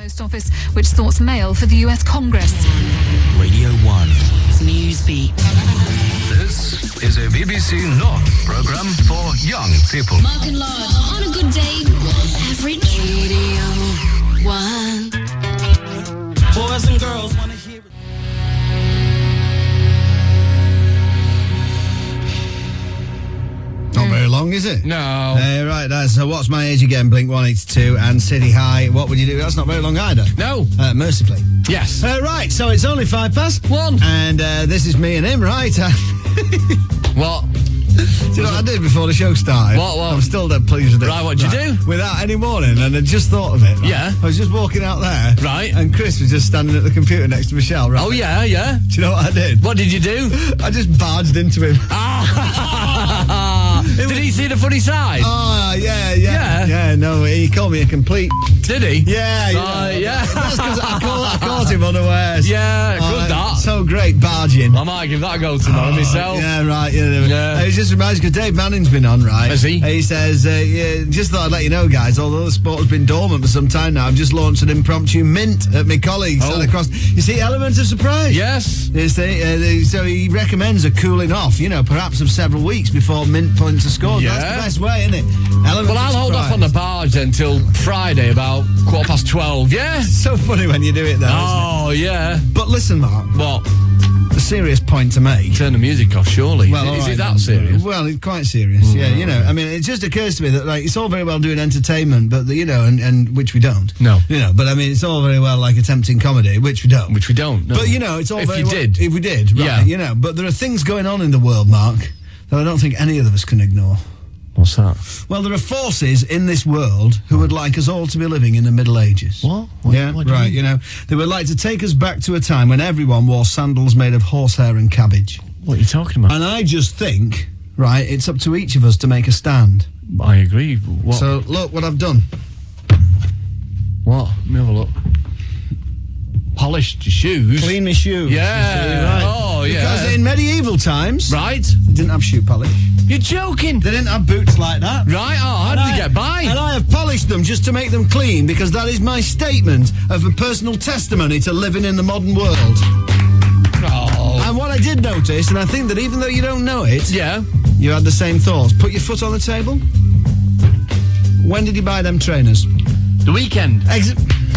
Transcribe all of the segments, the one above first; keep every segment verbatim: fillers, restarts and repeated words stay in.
Post Office, which sorts mail for the U S Congress. Radio one. Newsbeat. This is a B B C North programme for young people. Mark and Lard, on a good day, average. Radio one. Boys and girls want to hear it. Not very long, is it? No. Uh, right, that's uh, What's My Age Again, Blink one eighty-two and City High. What would you do? That's not very long either. No. Uh, mercifully. Yes. Uh, right, so it's only five past. One. And uh, this is me and him, right? What? Do you know what I did before the show started? What, what? I'm still dead pleased with it. Right, what'd you do? Without any warning, and I just thought of it. Right? Yeah. I was just walking out there. Right. And Chris was just standing at the computer next to Michelle, right? Oh, yeah, yeah. Do you know what I did? What did you do? I just barged into him. Ah! Did he see the funny side? Oh, yeah, yeah. Yeah? Yeah, no, he called me a complete... Did he? Yeah, yeah. Uh, yeah. That's because I, caught- I caught him unawares. Yeah, Oh, good that. So great, barging. I might give that a go tomorrow myself. Yeah, right. Yeah, Yeah. It just reminds me, because Dave Manning's been on, right? Has he? He says, uh, yeah, just thought I'd let you know, guys, although the sport has been dormant for some time now, I've just launched an impromptu mint at my colleagues. Oh. Across. You see, element of surprise. Yes. You see, uh, the- so he recommends a cooling off, you know, perhaps of several weeks before mint points are scored. Yeah. That's the best way, isn't it? Element Well, of I'll hold off surprise. on the barge then till Friday about quarter past twelve, yeah? So funny when you do it, though. isn't Oh, yeah. it? But listen, Mark, What? a serious point to make. Turn the music off, surely. Well, is all it, is right it that then. serious? Well, it's quite serious. Yeah, you know. I mean, it just occurs to me that like it's all very well doing entertainment, but the, you know, and, and which we don't. No. You know, but I mean, it's all very well like attempting comedy, which we don't. Which we don't, no. But you know, it's all If very you well, did. If we did, right? Yeah. You know, but there are things going on in the world, Mark, that I don't think any of us can ignore. What's that? Well, there are forces in this world who would like us all to be living in the Middle Ages. What? What- yeah, what do you right. mean? You know, they would like to take us back to a time when everyone wore sandals made of horsehair and cabbage. What are you talking about? And I just think, right, it's up to each of us to make a stand. I agree. What? So, look what I've done. what? Let me have a look. Polished your shoes. Clean my shoes. Yeah. You see, right. Oh, yeah. Because in medieval times, Right? they didn't have shoe polish. You're joking. They didn't have boots like that. Right? Oh, how did And you I- get by? And I have polished them just to make them clean because that is my statement of a personal testimony to living in the modern world. Oh. And what I did notice, and I think that even though you don't know it, Yeah. you had the same thoughts. Put your foot on the table. When did you buy them trainers? The weekend. Ex-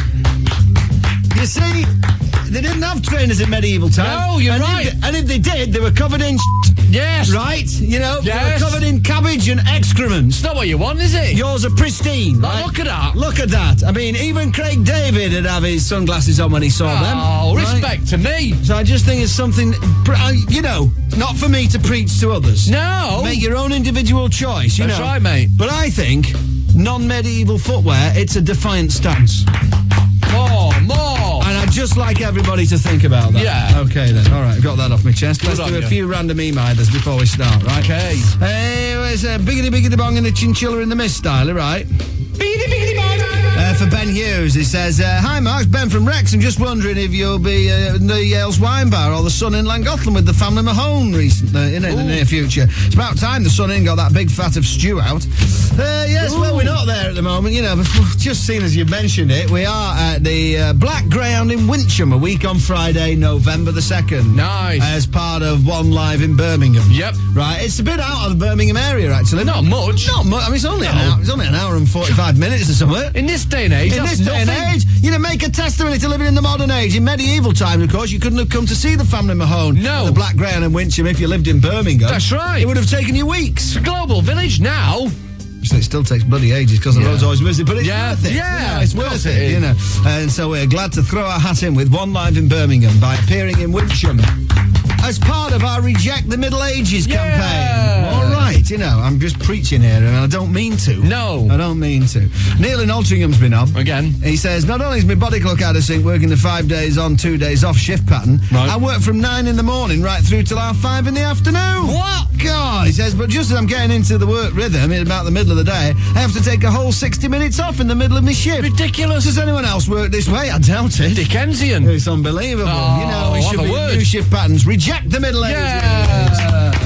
you see, they didn't have trainers in medieval times. No, you're and right. If they, and if they did, they were covered in shit, Yes. right? You know, Yes. they were covered in cabbage and excrement. It's not what you want, is it? Yours are pristine. Oh, right? look at that. Look at that. I mean, even Craig David would have his sunglasses on when he saw them. Oh, right? respect to me. So I just think it's something, pr- uh, you know, not for me to preach to others. No. Make your own individual choice, you That's know. right, mate. But I think non-medieval footwear, it's a defiant stance. More, more. And I'd just like everybody to think about that. Yeah. Okay then. All right, got that off my chest. Let's Good do on a you. few random emailers before we start, right? Okay. Hey, it's a biggity biggity bong and a chinchilla in the mist style, right? Biggity biggity bong. Uh, for Ben Hughes, he says, uh, "Hi Mark, it's Ben from Rex. I'm just wondering if you'll be uh, in the Yale's Wine Bar or the Sun in Llangollen with the family Mahone recent, uh, in, in the near future. It's about time the Sun in got that big fat of stew out. Uh, yes, well, we're not there at the moment, you know, but just seeing as you mentioned it, we are at the uh, Black Greyhound in Wincham a week on Friday, November the second. Nice. As part of One Live in Birmingham. Yep. Right, it's a bit out of the Birmingham area, actually. Not much. Not much. I mean, it's only, an, No. hour, it's only an hour and forty-five minutes or something. In this day and age, In that's this day and nothing. age, you know, make a testimony to living in the modern age. In medieval times, of course, you couldn't have come to see the family Mahone. No. The Black Greyhound in Wincham if you lived in Birmingham. That's right. It would have taken you weeks. It's a global village now. So it still takes bloody ages because the Yeah. road's always busy, but it's Yeah, worth it. yeah, You know, it's of worth course it, it is. you know. And so we're glad to throw our hat in with One Live in Birmingham by appearing in Wincham as part of our Reject the Middle Ages Yeah. campaign. All right, you know, I'm just preaching here and I don't mean to. No. I don't mean to. Neil in Altringham's been on. Again. He says, not only is my body clock out of sync working the five days on, two days off shift pattern, Right. I work from nine in the morning right through till half five in the afternoon. What? God, he says, but just as I'm getting into the work rhythm in about the middle of the day, I have to take a whole sixty minutes off in the middle of my shift. Ridiculous. Does anyone else work this way? I doubt it. Dickensian. It's unbelievable. Oh, you know, we have should a be word. new shift patterns. Reject the middle ages. Yeah.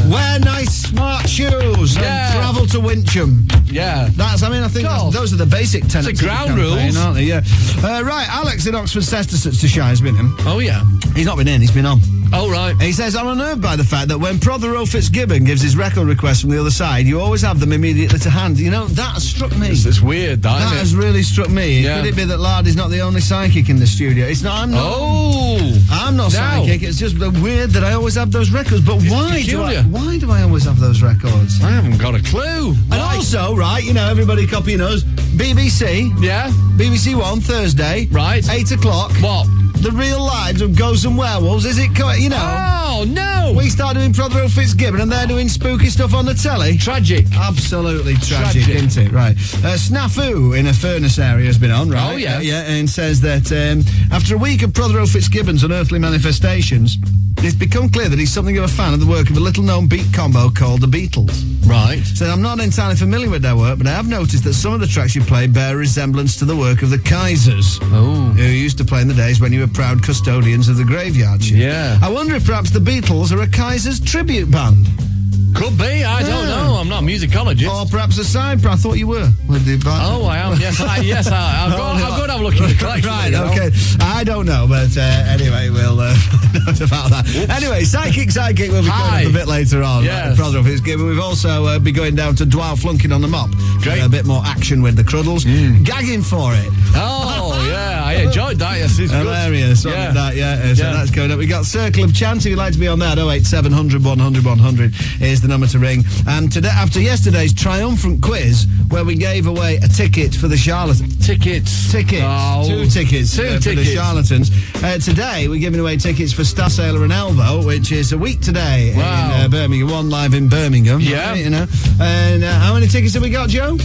Wear nice smart shoes Yeah. and travel to Wincham. Yeah. That's, I mean, I think Cool. that's, those are the basic tenets It's the ground of the campaign, rules. aren't they? Yeah. Uh, right, Alex in Oxford Cestershire has been in. Oh, yeah. He's not been in, he's been on. Oh, right. He says, I'm unnerved by the fact that when Prothero Fitzgibbon gives his record request from the other side, you always have them immediately to hand. You know, that has struck me. It's, it's weird, that, That isn't has it? really struck me. Yeah. Could it be that Lardy's not the only psychic in the studio? It's not. I'm not. Oh. I'm not No. psychic. It's just weird that I always have those records. But why do I? peculiar. Why do I always have those records? I haven't got a clue. And Why? also, right, you know, everybody copying us. B B C, Yeah? B B C One, Thursday, Right. eight o'clock. What? The Real Lives of Ghosts and Werewolves. Is it? co- You know, Oh, no. we start doing Prothero Fitzgibbon, and they're doing spooky stuff on the telly. Tragic. Absolutely tragic, Tragic. isn't it? Right. Uh, Snafu in a furnace area has been on, right? Oh, yeah. Uh, yeah, and says that um, after a week of Prothero Fitzgibbon's unearthly manifestations, it's become clear that he's something of a fan of the work of a little-known beat combo called the Beatles. Right. So I'm not entirely familiar with their work, but I have noticed that some of the tracks you play bear resemblance to the work of the Kaisers, Oh. who used to play in the days when you were proud custodians of the graveyard shift. Yeah. I wonder if perhaps the Beatles are a Kaisers tribute band. Could be. I don't Yeah. know. I'm not a musicologist. Or perhaps a side, but I thought you were. With the band. Oh, I am. Yes, I, yes, I, I'll, go, I'll go and have a look at the collection. Right, you know. okay. I don't know, but uh, anyway, we'll uh, note about that. Anyway, Psychic Psychic will be Hi. coming up a bit later on. Yes. Prothero Fitzgibbon. We've also uh, be going down to Dwell Flunking on the Mop. Great. A bit more action with the Cruddles. Gagging for it. Oh, yeah. I enjoyed that. Yes, it's good. Hilarious. Something Yeah. like that, yeah. Uh, So Yeah. that's going up. We got Circle of Chance. If you'd like to be on that, oh eight seven hundred, one hundred, one hundred is the number to ring. And today, after yesterday's triumphant quiz, where we gave away a ticket for the Charlatans. Tickets. Tickets. Oh. Two tickets Two uh, for the tickets. Charlatans. Uh, today, we're giving away tickets for Star Sailor and Elbow, which is a week today Wow. in uh, Birmingham. One live in Birmingham. Yeah. right, you know. And uh, how many tickets have we got, Joe?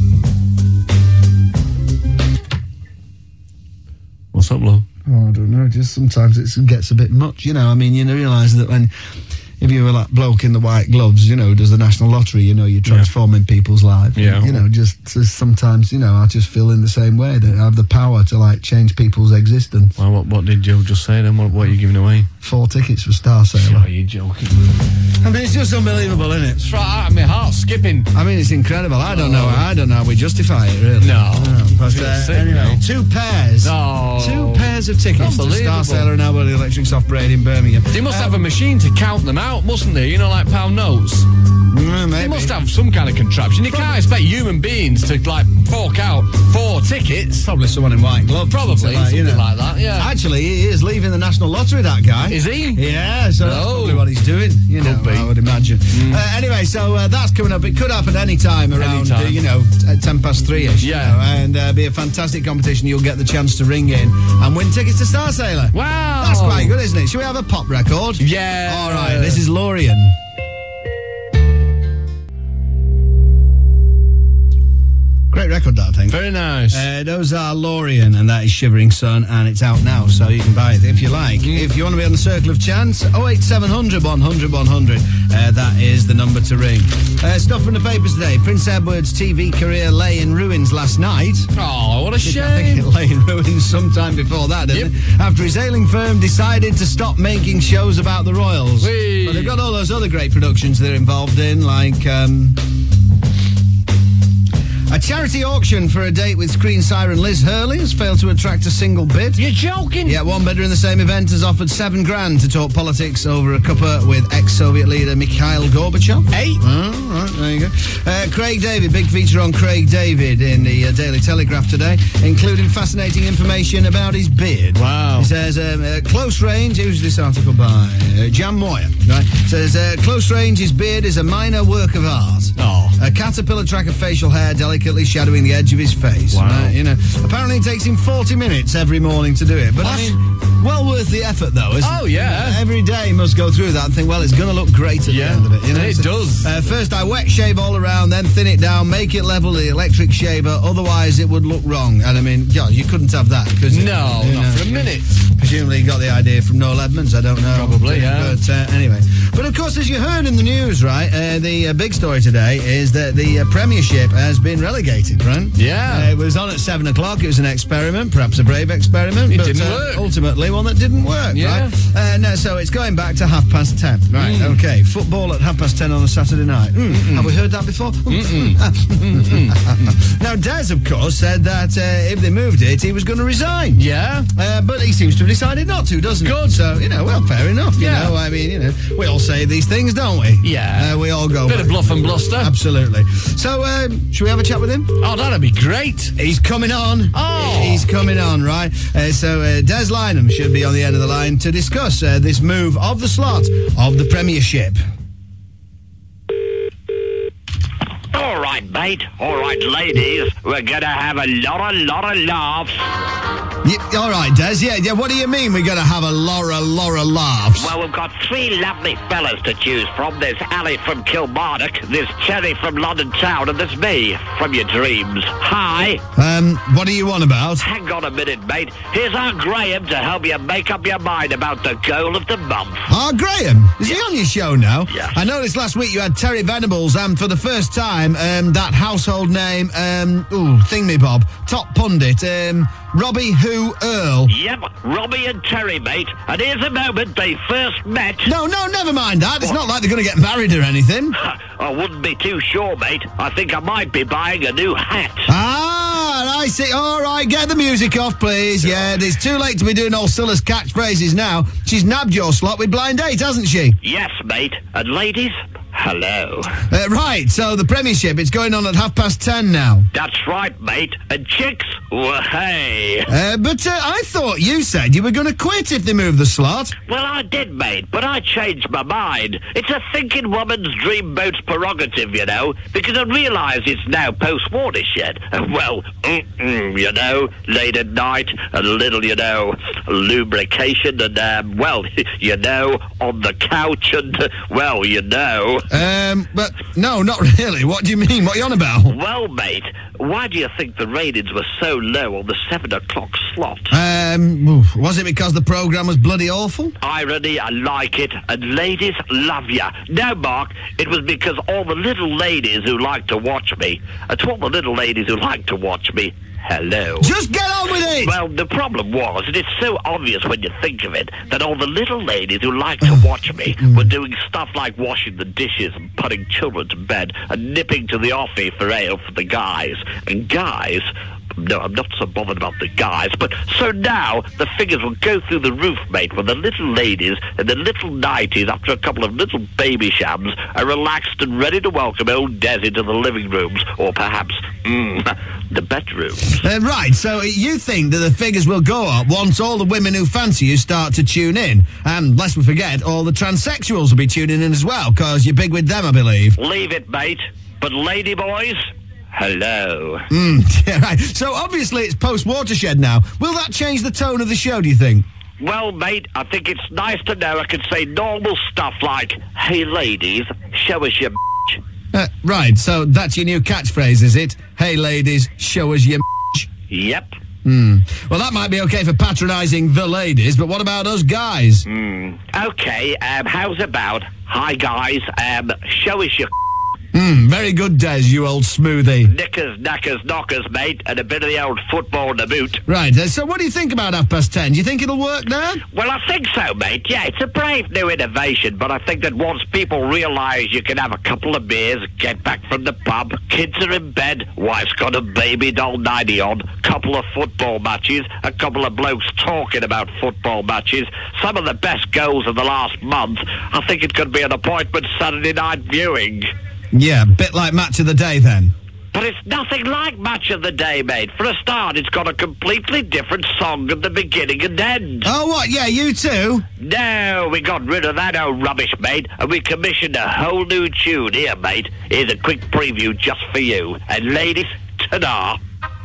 What's up, Lou? Oh, I don't know. Just sometimes it gets a bit much, you know. I mean, you know, realise that when, if you were like bloke in the white gloves, you know, who does the National Lottery, you know, you're transforming people's lives. Yeah. You know, just, just sometimes, you know, I just feel in the same way that I have the power to like change people's existence. Well, what, what did Joe just say then? What, what are you giving away? Four tickets for Star Sailor. Oh, you're joking. I mean, it's just unbelievable, isn't it? It's right out of my heart skipping. I mean, it's incredible. I don't know. I don't know how we justify it, really. No. But, It's uh, sick, anyway, no. two pairs. Oh. Two pairs of tickets to Unbelievable. Star Sailor and Elbow Electric Soft Parade in Birmingham. They must have a machine to count them out, mustn't they? You know, like pound notes. Mm, They maybe. must have some kind of contraption. You can't expect human beings to, like, fork out four tickets. Probably someone in white gloves. Probably, something like, something you know. like that, yeah. Actually, he is leaving the National Lottery, that guy. Is he? Yeah, so that's Oh. probably what he's doing, you know, Could be. I would imagine. Uh, anyway, so uh, that's coming up. It could happen any time around, Anytime. Uh, you know, at ten past three-ish. you Yeah. know, and uh, be a fantastic competition. You'll get the chance to ring in and win tickets to Star Sailor. Wow. That's quite good, isn't it? Should we have a pop record? Yeah. All right, this is Lorien. Great record, that, I think. Very nice. Uh, those are Lorien, and that is Shivering Sun, and it's out now, so you can buy it if you like. If you want to be on the Circle of Chance, oh eight seven hundred, one hundred, one hundred, uh, that is the number to ring. Uh, stuff from the papers today. Prince Edward's T V career lay in ruins last night. Oh, what a I think shame. it lay in ruins sometime before that, didn't Yep. it? After his ailing firm decided to stop making shows about the royals. Whee! But they've got all those other great productions they're involved in, like... Um, a charity auction for a date with screen siren Liz Hurley has failed to attract a single bid. You're joking? Yet one bidder in the same event has offered seven grand to talk politics over a cuppa with ex-Soviet leader Mikhail Gorbachev. Eight. Oh, right, there you go. Uh, Craig David, big feature on Craig David in the uh, Daily Telegraph today, including fascinating information about his beard. Wow. He says, um, uh, close range, who's this article by? Uh, Jan Moyer, right? Says, uh, close range, his beard is a minor work of art. Oh. A caterpillar track of facial hair delicately shadowing the edge of his face. Wow. Uh, you know, apparently it takes him forty minutes every morning to do it. But I That's- mean, well worth the effort, though, isn't Oh, it? yeah. Uh, every day you must go through that and think, well, it's going to look great at Yeah. the end of it. You know? It So, does. Uh, first, I wet shave all around, then thin it down, make it level with the electric shaver. Otherwise, it would look wrong. And I mean, yeah, you couldn't have that, could you? No, You not know, for a minute. Presumably, you got the idea from Noel Edmonds. I don't know. Probably, yeah. But uh, anyway, but of course, as you heard in the news, right, uh, the uh, big story today is that the uh, Premiership has been relegated, right? Yeah. Uh, it was on at seven o'clock. It was an experiment, perhaps a brave experiment. It but, didn't uh, work. Ultimately, one that didn't work, Yeah. right? Uh, no, so it's going back to half past ten. Right, Mm. okay. Football at half past ten on a Saturday night. Mm. Have we heard that before? Now, Des, of course, said that uh, if they moved it, he was going to resign. Yeah. Uh, but he seems to have decided not to, doesn't he? Good. So, you know, well, fair enough. You Yeah. know, I mean, you know, we all say these things, don't we? Yeah. Uh, we all go. Bit of bluff and bluster. Absolutely. So, um, should we have a chat with him? Oh, that'd be great. He's coming on. Oh. He's coming on, right? Uh, so, uh, Des Lynham should be on the end of the line to discuss uh, this move of the slot of the Premiership. All right, mate. All right, ladies. We're gonna have a lot, a lot of laughs. Yeah, all right, Des. Yeah, yeah. What do you mean we're going to have a Laura, Laura laughs? Well, we've got three lovely fellas to choose from. There's Ali from Kilmarnock, there's Terry from London Town, and there's me from your dreams. Hi. Um, what are you on about? Hang on a minute, mate. Here's our Graham to help you make up your mind about the goal of the month. Ah, Graham. Is he on your show now? Yeah. I noticed last week you had Terry Venables, and for the first time, um, that household name, um, ooh, Thingmy-Bob, top pundit, um, Robbie Who Earl. Yep, Robbie and Terry, mate. And here's the moment they first met. No, no, never mind that. It's not like they're going to get married or anything. I wouldn't be too sure, mate. I think I might be buying a new hat. Ah, I see. All right, get the music off, please. Yeah, it's too late to be doing all Silla's catchphrases now. She's nabbed your slot with blind date, hasn't she? Yes, mate. And ladies, hello. Uh, right, so the Premiership, it's going on at half past ten now. That's right, mate. And chicks, well, hey. Uh, but uh, I thought you said you were going to quit if they moved the slot. Well, I did, mate, but I changed my mind. It's a thinking woman's dreamboat's prerogative, you know, because I realise it's now post-watershed. Well, mm-mm, you know, late at night, a little, you know, lubrication and, um, well, you know, on the couch and, uh, well, you know. Um, but no, not really. What do you mean? What are you on about? Well, mate, why do you think the ratings were so low on the seven o'clock slot? Um, oof, was it because the programme was bloody awful? Irony, I like it, and ladies love ya. No, Mark, it was because all the little ladies who like to watch me, and to all the little ladies who like to watch me, hello. Just get on with it! Well, the problem was, and it's so obvious when you think of it, that all the little ladies who like to watch me were doing stuff like washing the dishes and putting children to bed and nipping to the offie for ale for the guys. And guys... No, I'm not so bothered about the guys, but so now the figures will go through the roof, mate, when the little ladies and the little nighties, after a couple of little baby shams, are relaxed and ready to welcome old Des into the living rooms, or perhaps, mm, the bedrooms. Uh, right, so you think that the figures will go up once all the women who fancy you start to tune in. And lest we forget, all the transsexuals will be tuning in as well, because you're big with them, I believe. Leave it, mate. But lady boys... hello. Mm, yeah, right. So obviously it's post-watershed now. Will that change the tone of the show, do you think? Well, mate, I think it's nice to know I can say normal stuff like, hey, ladies, show us your Uh, right, so that's your new catchphrase, is it? Hey, ladies, show us your Yep. Hmm. Well, that might be okay for patronising the ladies, but what about us guys? Hmm. Okay, um, how's about, hi, guys, um, show us your Hmm, very good, Des, you old smoothie. knickers, knackers, knockers, mate, and a bit of the old football to boot. Right, uh, so what do you think about half past ten? Do you think it'll work now? Well, I think so, mate. Yeah, it's a brave new innovation, but I think that once people realise you can have a couple of beers, get back from the pub, kids are in bed, wife's got a baby doll ninety on, couple of football matches, a couple of blokes talking about football matches, some of the best goals of the last month, I think it could be an appointment Saturday night viewing. Yeah, bit like Match of the Day, then. But it's nothing like Match of the Day, mate. For a start, it's got a completely different song at the beginning and end. Oh, what? Yeah, you too? No, we got rid of that old rubbish, mate, and we commissioned a whole new tune. Here, mate, here's a quick preview just for you. And ladies, ta-da.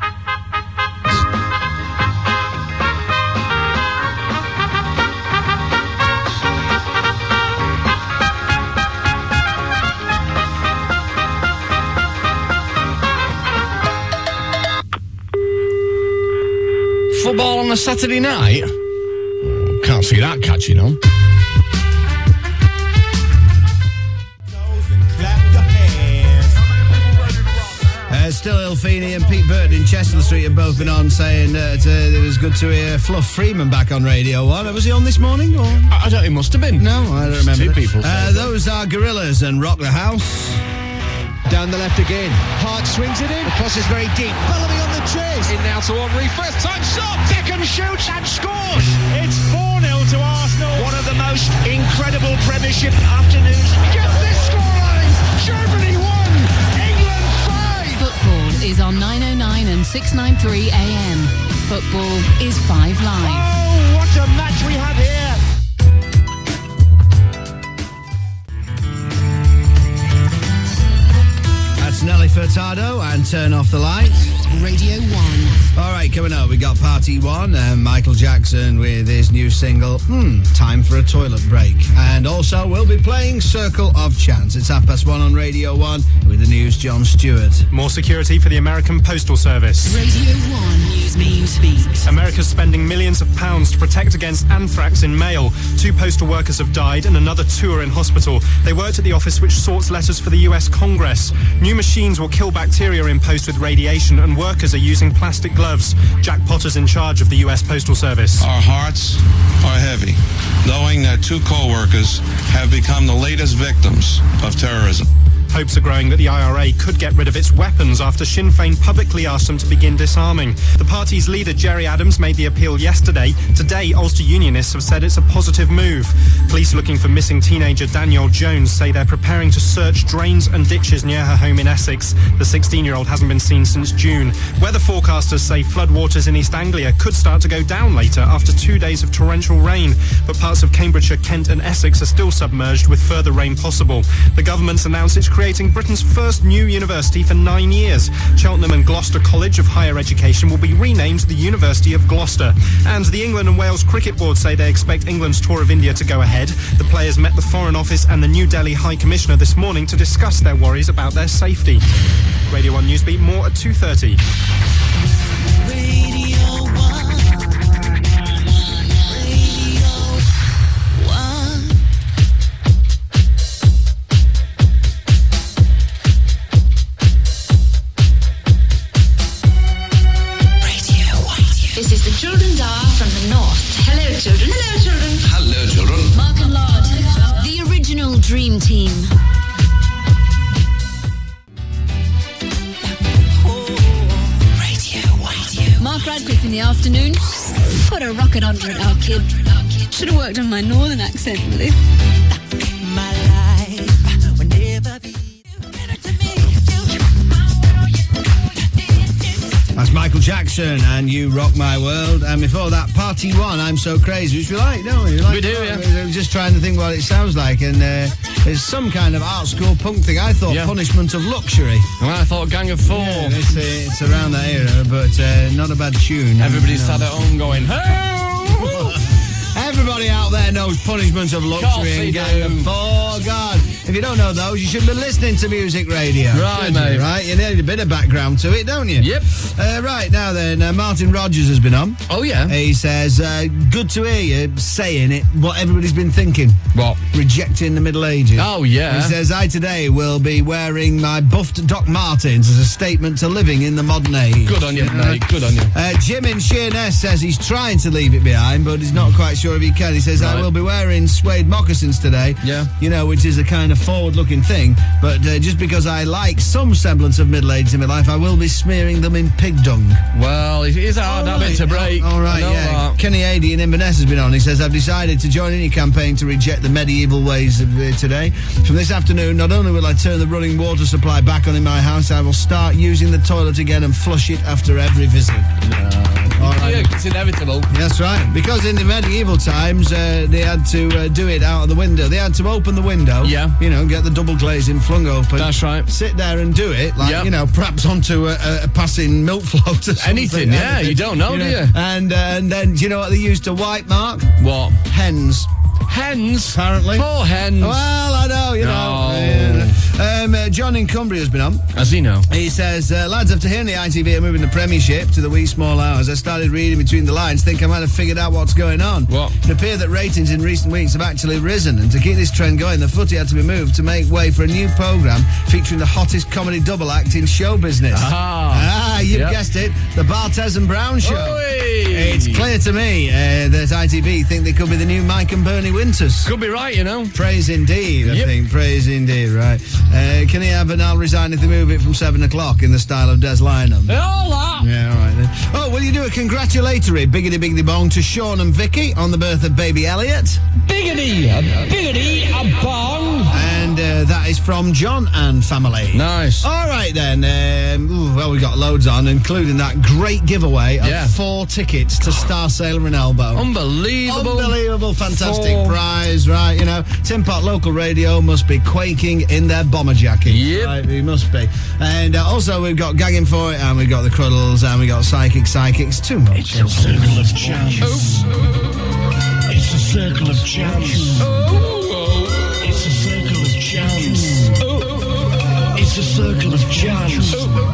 Football on a Saturday night? Oh, can't see that catching on. Uh, Uh, Still Ilfini and Pete Burton in Chester Street have both been on saying that uh, it was good to hear Fluff Freeman back on Radio one. Was he on this morning? Or? I, I don't. It must have been. No, I don't remember. Two people. Uh, those are Gorillas and Rock the House. Down the left again. Hart swings it in. The cross is very deep. Bellamy on the chase. In now to Henry. First time shot. Beckham shoots and scores. It's four nil to Arsenal. One of the most incredible Premiership afternoons. Get this scoreline. Germany one. England five. Football is on nine oh nine and six ninety-three A M. Football is Five Live. Oh, what a match we have here. That's Nelly Furtado and Turn Off the Lights. Radio one. All right, coming up, we got Party One and Michael Jackson with his new single, Hmm, Time for a Toilet Break. And also, we'll be playing Circle of Chance. It's half past one on Radio one with the news, John Stewart. More security for the American Postal Service. Radio one News News Beat. America's spending millions of pounds to protect against anthrax in mail. Two postal workers have died and another two are in hospital. They worked at the office which sorts letters for the U S Congress. New machines will kill bacteria in post with radiation, and workers are using plastic gloves. Jack Potter's in charge of the U S Postal Service. Our hearts are heavy, knowing that two co-workers have become the latest victims of terrorism. Hopes are growing that the I R A could get rid of its weapons after Sinn Féin publicly asked them to begin disarming. The party's leader, Gerry Adams, made the appeal yesterday. Today, Ulster Unionists have said it's a positive move. Police looking for missing teenager Danielle Jones say they're preparing to search drains and ditches near her home in Essex. The sixteen-year-old hasn't been seen since June. Weather forecasters say floodwaters in East Anglia could start to go down later after two days of torrential rain, but parts of Cambridgeshire, Kent and Essex are still submerged with further rain possible. The government's announced it's creating Britain's first new university for nine years. Cheltenham and Gloucester College of Higher Education will be renamed the University of Gloucester. And the England and Wales Cricket Board say they expect England's tour of India to go ahead. The players met the Foreign Office and the New Delhi High Commissioner this morning to discuss their worries about their safety. Radio one Newsbeat, more at two thirty. This is the Children's Hour from the North. Hello, children. Hello, children. Hello, children. Mark and Lord, the original Dream Team. Radio, radio. Mark Radcliffe in the afternoon. Put a rocket under it, our kid. Should have worked on my northern accent, really. My life will never be better to me. That's Michael Jackson and You Rock My World. And before that, Party One, I'm So Crazy, which we like, don't we? We, like We do, that. yeah. I was just trying to think what it sounds like, and uh, it's some kind of art school punk thing. I thought Yeah. Punishment of Luxury. Well, I thought Gang of Four. Yeah, it's, uh, it's around that era, but uh, not a bad tune. Everybody No. sat at home going, hey! Everybody out there knows Punishment of Course Luxury they and Gang of do. Four. God, if you don't know those, you should be listening to music radio. Right, shouldn't you, mate. Right, you need a bit of background to it, don't you? Yep. Uh, right, now then, uh, Martin Rogers has been on. Oh, yeah? He says, uh, good to hear you saying it, what everybody's been thinking. What? Rejecting the Middle Ages. Oh, yeah. He says, I today will be wearing my buffed Doc Martens as a statement to living in the modern age. Good on you, mate. Good on you. Uh, Jim in Sheerness says he's trying to leave it behind, but he's not quite sure if he can. He says, I Right. will be wearing suede moccasins today. Yeah. You know, which is a kind of forward-looking thing. But uh, just because I like some semblance of middle age in my life, I will be smearing them in pig dung. Well, it is a hard All habit right. to break. All I right, know yeah. that. Kenny Adey in Inverness has been on. He says, I've decided to join any campaign to reject the medieval ways of uh, today. From this afternoon, not only will I turn the running water supply back on in my house, I will start using the toilet again and flush it after every visit. All right. Yeah, it's inevitable. That's right. Because in the medieval times, uh, they had to uh, do it out of the window. They had to open the window. Yeah. You know, get the double glazing flung open. That's right. Sit there and do it, like, Yep. you know, perhaps onto a, a, a passing milk float or something. Anything, yeah, you don't know, do you? And, uh, and then, do you know what they used to wipe, Mark? What? Hens. Hens? Apparently. Poor hens. Well, I know, you know. No. Yeah. Um, uh, John in Cumbria has been on. As he know. He says, uh, lads, after hearing the I T V are moving the Premiership to the wee small hours, I started reading between the lines, think I might have figured out what's going on. What? It appeared that ratings in recent weeks have actually risen, and to keep this trend going, the footy had to be moved to make way for a new programme featuring the hottest comedy double act in show business. Ah, ah you've yep. guessed it, the Barthez and Brown Show. Oi. It's clear to me uh, that I T V think they could be the new Mike and Bernie Winters. Could be right, you know. Praise indeed, I Yep. think. Praise indeed, right. Uh, can he have an I'll resign if they move it from seven o'clock in the style of Des Lynam? All that. Yeah, all right then. Oh, will you do a congratulatory biggity biggity bong to Sean and Vicky on the birth of baby Elliot? Biggity, a biggity, a bong. And uh, that is from John and family. Nice. All right then. Um, ooh, well, we got loads on, including that great giveaway of Yeah. four tickets to Star Sailor and Elbow. Unbelievable. Unbelievable, fantastic Four. prize, right? You know, Tin Pot local radio must be quaking in their bomber jacket. Yep. Right, he must be. And uh, also, we've got Gagging For It, and we've got the Cuddles, and we've got Psychic Psychics. Too much. It's a circle of chance. It's a circle of chance. It's a circle of chance. It's a circle of chance.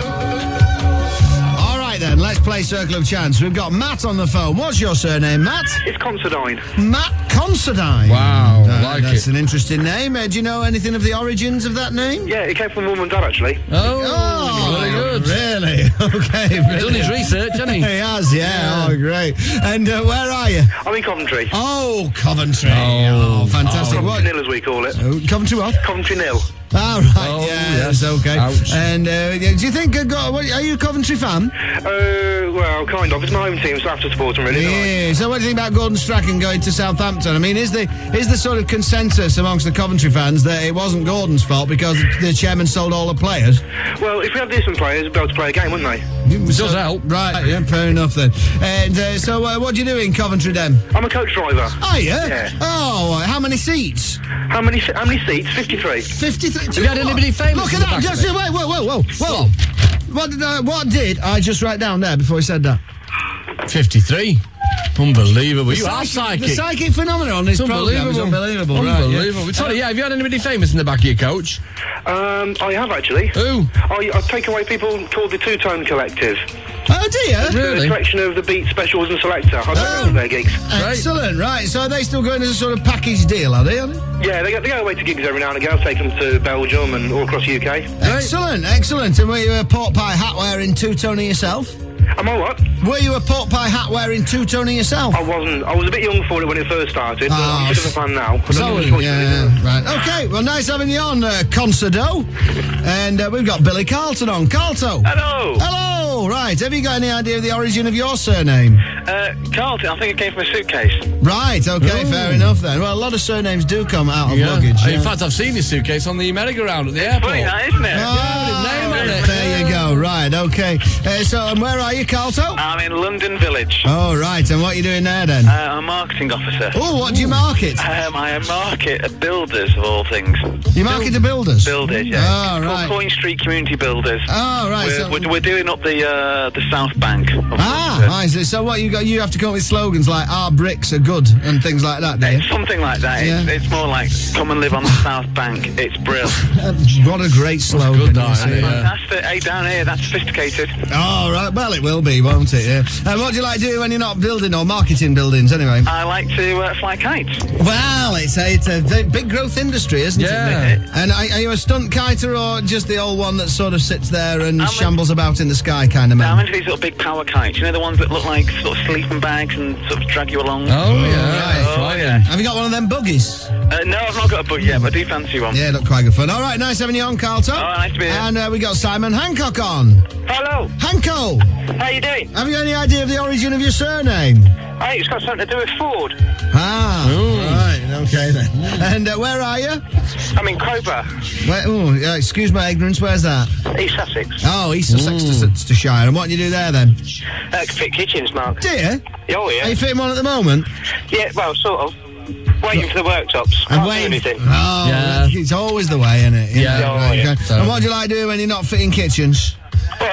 All right then, let's play Circle of Chance. We've got Matt on the phone. What's your surname, Matt? It's Considine. Matt Considine. Wow, Uh, like that's it. an interesting name. Uh, do you know anything of the origins of that name? Yeah, it came from mum and dad, actually. Oh, Oh, very good. Really? Okay. He's done his research, hasn't he? He has, yeah. Oh, great. And uh, where are you? I'm in Coventry. Oh, Coventry. Oh, Oh, fantastic. Coventry What? Nil, as we call it. Oh, Coventry what? Coventry Nil. Ah, right. Oh, yeah, yes. that's okay. Ouch. And uh, yeah, do you think, uh, go, what, are you a Coventry fan? Uh, well, kind of. It's my home team, so I have to support them, really. don't I? Yeah. So what do you think about Gordon Strachan going to Southampton? I mean, is the is the sort of consensus amongst the Coventry fans that it wasn't Gordon's fault because the chairman sold all the players? Well, if we had decent players, we'd be able to play a game, wouldn't they? It does help. Right, yeah, fair enough then. And uh, so uh, what do you do in Coventry then? I'm a coach driver. Are you? Yeah. Oh, how many seats? How many how many seats? fifty-three. fifty-three. Have you had anybody famous Look in at the that. back of Just, it? wait, whoa, whoa, whoa, whoa. What did, I, what did I just write down there before he said that? fifty-three. Unbelievable. You The are psychic- psychic. The psychic phenomenon on this programme is unbelievable. Right, yeah. Unbelievable. Sorry, yeah, have you had anybody famous in the back of your coach? Um, I have, actually. Who? I, I take away people called the Two Tone Collective. Oh, dear. Really? A collection of the Beat Specials and Selector. I don't know their gigs. Excellent, right. So are they still going as a sort of package deal, are they? Are they? Yeah, they go, they go away to gigs every now and again. I'll take them to Belgium and all across the U K. Excellent, excellent. And were you a pork pie hat wearing two-toner yourself? Am I what? Were you a pork pie hat wearing two-toner yourself? I wasn't. I was a bit young for it when it first started, but Ah, I'm a bit of a fan now. I don't So, know much what to yeah, do. right. Okay, well, nice having you on, uh, Consido. And uh, we've got Billy Carlton on. Carlton. Hello. Hello, right. Have you got any idea of the origin of your surname? Uh, Carlton, I think it came from a suitcase. Right, okay, Ooh. fair enough then. Well, a lot of surnames do come out of Yeah. luggage. In yeah. fact, I've seen your suitcase on the merry-go-round at the airport. Funny that, isn't it? Ah, name on it. there you go, right, okay. Uh, so, and where are you, Carlton? I'm in London Village. Oh, right, and what are you doing there then? Uh, I'm a marketing officer. Oh, what do you market? Um, I market builders of all things. You market to builders? Builders, yeah. Oh, It's right. called Coin Street Community Builders. Oh, right. We're, so, we're, we're doing up the uh, the South Bank. Of ah, London. I see. So what you got? You have to come up with slogans like "Our bricks are good" and things like that, do you? Something like that. Yeah. It's, it's more like come and live on the South Bank. It's brilliant. What a great slogan! good, that, you see. isn't it? Yeah. Fantastic. Hey, down here, that's sophisticated. Oh, right. Well, it will be, won't it? Yeah. And what do you like to do when you're not building or marketing buildings, anyway? I like to uh, fly kites. Well, it's a, it's a v- big growth industry, isn't Yeah. it? And are, are you a stunt kiter or just the old one that sort of sits there and I'm a- shambles about in the sky kind of Now, I'm man? into these little big power kites. You know the ones that look like sort of sleeping bags and sort of drag you along? Oh, yeah. right. Oh, Flying. yeah. Have you got one of them buggies? Uh, no, I've not got a book yet, but I do fancy one. Yeah, look quite good fun. All right, nice having you on, Carlton. Oh, nice to be here. And uh, we got Simon Hancock on. Hello. Hanco, How you doing? have you got any idea of the origin of your surname? Hey, it's got something to do with Ford. Ah, right, okay then. And uh, where are you? I'm in Crowbar, Where, oh, uh, excuse my ignorance, where's that? East Sussex. Oh, East Sussex to, to Shire. And what do you do there then? Uh, fit kitchens, Mark. Do you? Oh, yeah. Are you fitting one at the moment? Yeah, well, sort of. Waiting for the worktops. Can't do waiting- anything. Oh, Yeah. it's always the way, isn't it? You Yeah. know, Oh, right, yeah. okay. And what do you like doing when you're not fitting kitchens? Well,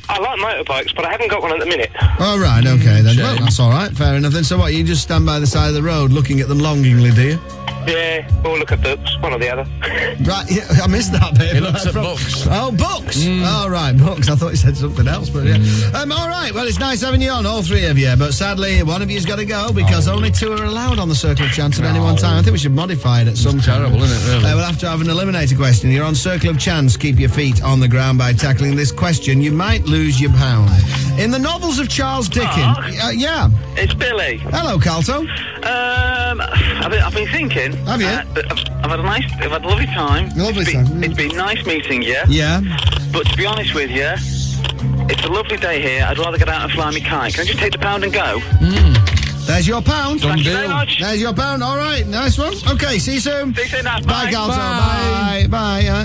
I like motorbikes, but I haven't got one at the minute. Oh, right, okay then. Shame. Well, that's all right, fair enough then. So what, you just stand by the side of the road looking at them longingly, do you? Yeah, or look at books, one or the other. Right, yeah, I missed that bit. He looks at From- books. Oh, books! Oh, right, books. I thought you said something else, but yeah. Um, all right, well, it's nice having you on, all three of you, but sadly, one of you's got to go because Oh. only two are allowed on the Circle of Chance at any one time. I think we should modify it at some It's time. terrible, isn't it, really? Uh, we'll have to have an eliminator question. You're on Circle of Chance. Keep your feet on the ground by tackling this question. You might lose your pound. In the novels of Charles Dickens... Uh, yeah. It's Billy. Hello, Calto. Um, I've been, I've been thinking. Have you? Uh, I've, I've had a nice, I've had a lovely time. Lovely it's been, time. It's been nice meeting you. Yeah. But to be honest with you, it's a lovely day here. I'd rather get out and fly me kite. Can I just take the pound and go? There's your pound. Thank you very much. There's your pound. All right, nice one. Okay, see you soon. See you soon, now. Bye, Bye. Calto. Bye. Bye. Bye. Uh,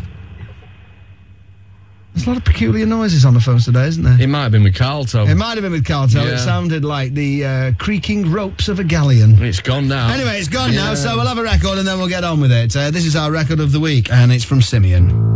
there's a lot of peculiar noises on the phones today, isn't there? It might have been with Carlton. It might have been with Calto. Yeah. It sounded like the uh, creaking ropes of a galleon. It's gone now. Anyway, it's gone now, Yeah. so we'll have a record and then we'll get on with it. Uh, this is our record of the week, and it's from Simeon.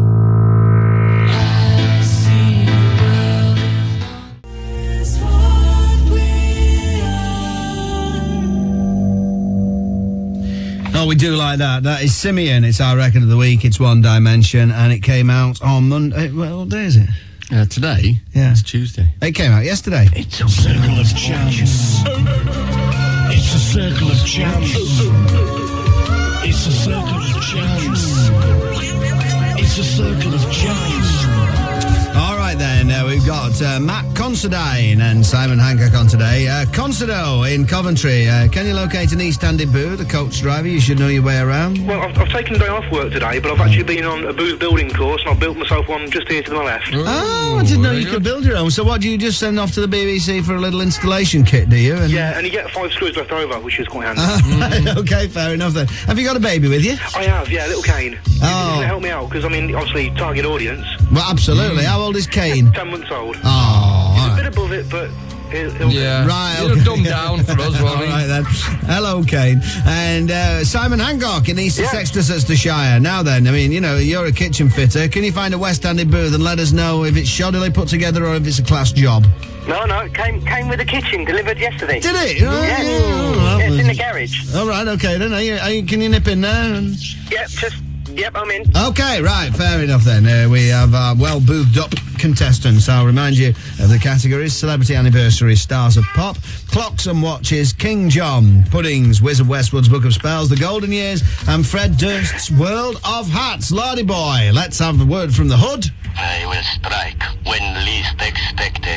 Oh, we do like that. That is Simeon. It's our record of the week. It's One Dimension, and it came out on Monday. Well, what day is it? Uh, today? Yeah. It's Tuesday. It came out yesterday. It's a circle of chance. It's a circle of chance. It's a circle of chance. It's a circle of chance. All right, then. Uh, we've got uh, Matt Considine and Simon Hancock on today. Uh, Consido in Coventry. Uh, can you locate an east-handed boo, the coach driver? You should know your way around. Well, I've, I've taken the day off work today, but I've actually been on a booth building course, and I've built myself one just here to my left. Oh, I didn't know you could build your own. So what, do you just send off to the B B C for a little installation kit, do you? And Yeah, and you get five screws left over, which is quite handy. Ah, okay, fair enough then. Have you got a baby with you? I have, yeah, little Kane. Oh. He's going to help me out, because, I mean, obviously, target audience. Well, absolutely. How old is Kane? Ten months old. Oh, all He's a right. bit above it, but he'll, he'll Yeah. Right, You're okay. dumbed down for us, All won't he? right then. Hello, Kane. And uh, Simon Hancock in East Yeah. Sextusshire. Now then, I mean, you know, you're a kitchen fitter. Can you find a west-handed booth and let us know if it's shoddily put together or if it's a class job? No, no, it came came with the kitchen, delivered yesterday. Did it? Oh, Yeah. yeah, well, Yeah, it's in the garage. All right, okay then. Are you, are you, can you nip in there? And... Yep, just, yep, I'm in. Okay, right, fair enough then. Uh, we have our well-boothed up contestants. I'll remind you of the categories: Celebrity Anniversary, Stars of Pop, Clocks and Watches, King John, Puddings, Wizard Westwood's Book of Spells, The Golden Years, and Fred Durst's World of Hats. Lordy boy, let's have a word from the hood. I will strike when least expected.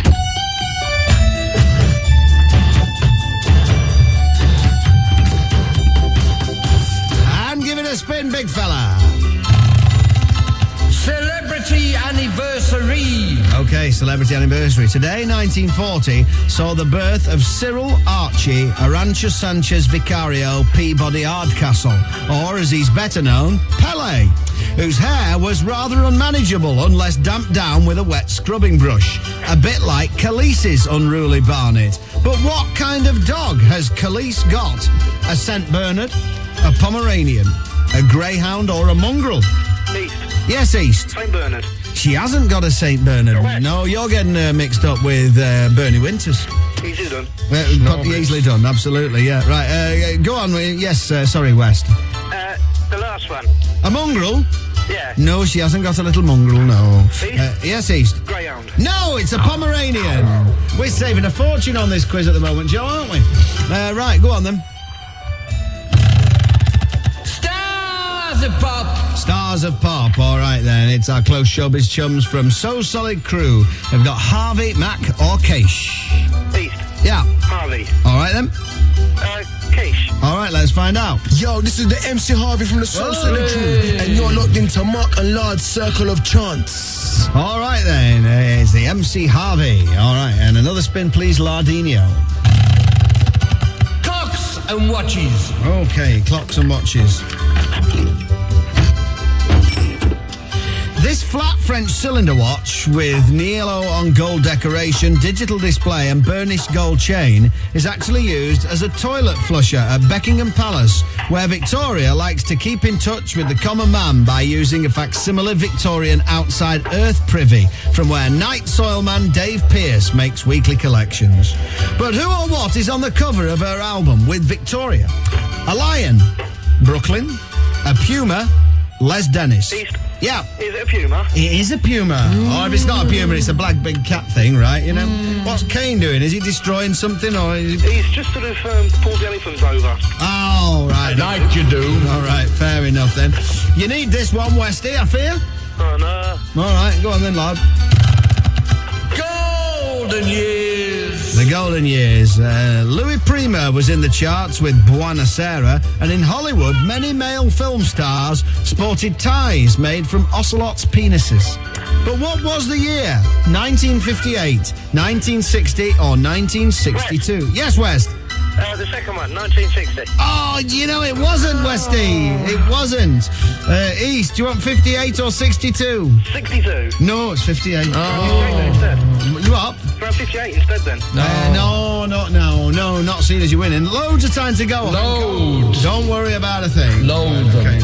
And give it a spin, big fella. Celebrity anniversary. Okay, celebrity anniversary. Today, nineteen forty, saw the birth of Cyril Archie Arancha Sanchez Vicario Peabody Hardcastle, or as he's better known, Pele, whose hair was rather unmanageable unless damped down with a wet scrubbing brush. A bit like Khaleesi's unruly Barnet. But what kind of dog has Khaleesi got? A Saint Bernard? A Pomeranian? A Greyhound or a mongrel? East. Yes, East. Saint Bernard. She hasn't got a Saint Bernard. Correct. No, you're getting uh, mixed up with uh, Bernie Winters. Easy done. Uh, No, easily done, absolutely, yeah. Right, uh, go on. uh, Yes, uh, sorry, West. Uh, the last one. A mongrel? Yeah. No, she hasn't got a little mongrel, no. East? Uh, yes, East. Greyhound. No, it's a Pomeranian. We're saving a fortune on this quiz at the moment, Joe, aren't we? Uh, right, go on then. Stars of Pop. Stars of Pop, all right then. It's our close showbiz chums from So Solid Crew. They've got Harvey, Mac or Keish. East. Yeah. Harvey. All right then. Uh, Keish. All right, let's find out. Yo, this is the M C Harvey from the Soul Solid Crew, Hey. and you're locked into Mark and Lard's Circle of Chance. All right then, uh, it's the M C Harvey. All right, and another spin, please, Lardino. Clocks and watches. Okay, clocks and watches. This flat French cylinder watch with Niello on gold decoration, digital display and burnished gold chain is actually used as a toilet flusher at Buckingham Palace, where Victoria likes to keep in touch with the common man by using a facsimile Victorian outside earth privy, from where night soilman Dave Pearce makes weekly collections. But who or what is on the cover of her album with Victoria? A lion, Brooklyn. A puma, Les Dennis. East. Yeah. Is it a puma? It is a puma. Mm. Or if it's not a puma, it's a black big cat thing, right? You know? Mm. What's Kane doing? Is he destroying something or is he... He's just sort of um, pulled the elephants over. Oh, right. Like you do. All right, fair enough then. You need this one, Westy, I fear. Oh, no. All right, go on then, lad. Golden Years. The Golden Years. Uh, Louis Prima was in the charts with Buona Sera, and in Hollywood, many male film stars sported ties made from ocelots' penises. But what was the year? nineteen fifty-eight, nineteen sixty, or nineteen sixty-two? West. Yes, West. Uh, the second one, nineteen sixty. Oh, you know, it wasn't, Westy. It wasn't. Uh, East, do you want fifty-eight or sixty-two? sixty-two. No, it's fifty-eight. Oh. You up? Try fifty-eight instead then. No. Uh, no, not no, no, not seen as you winning. Loads of time to go. Loads. Don't worry about a thing. Loads. Okay.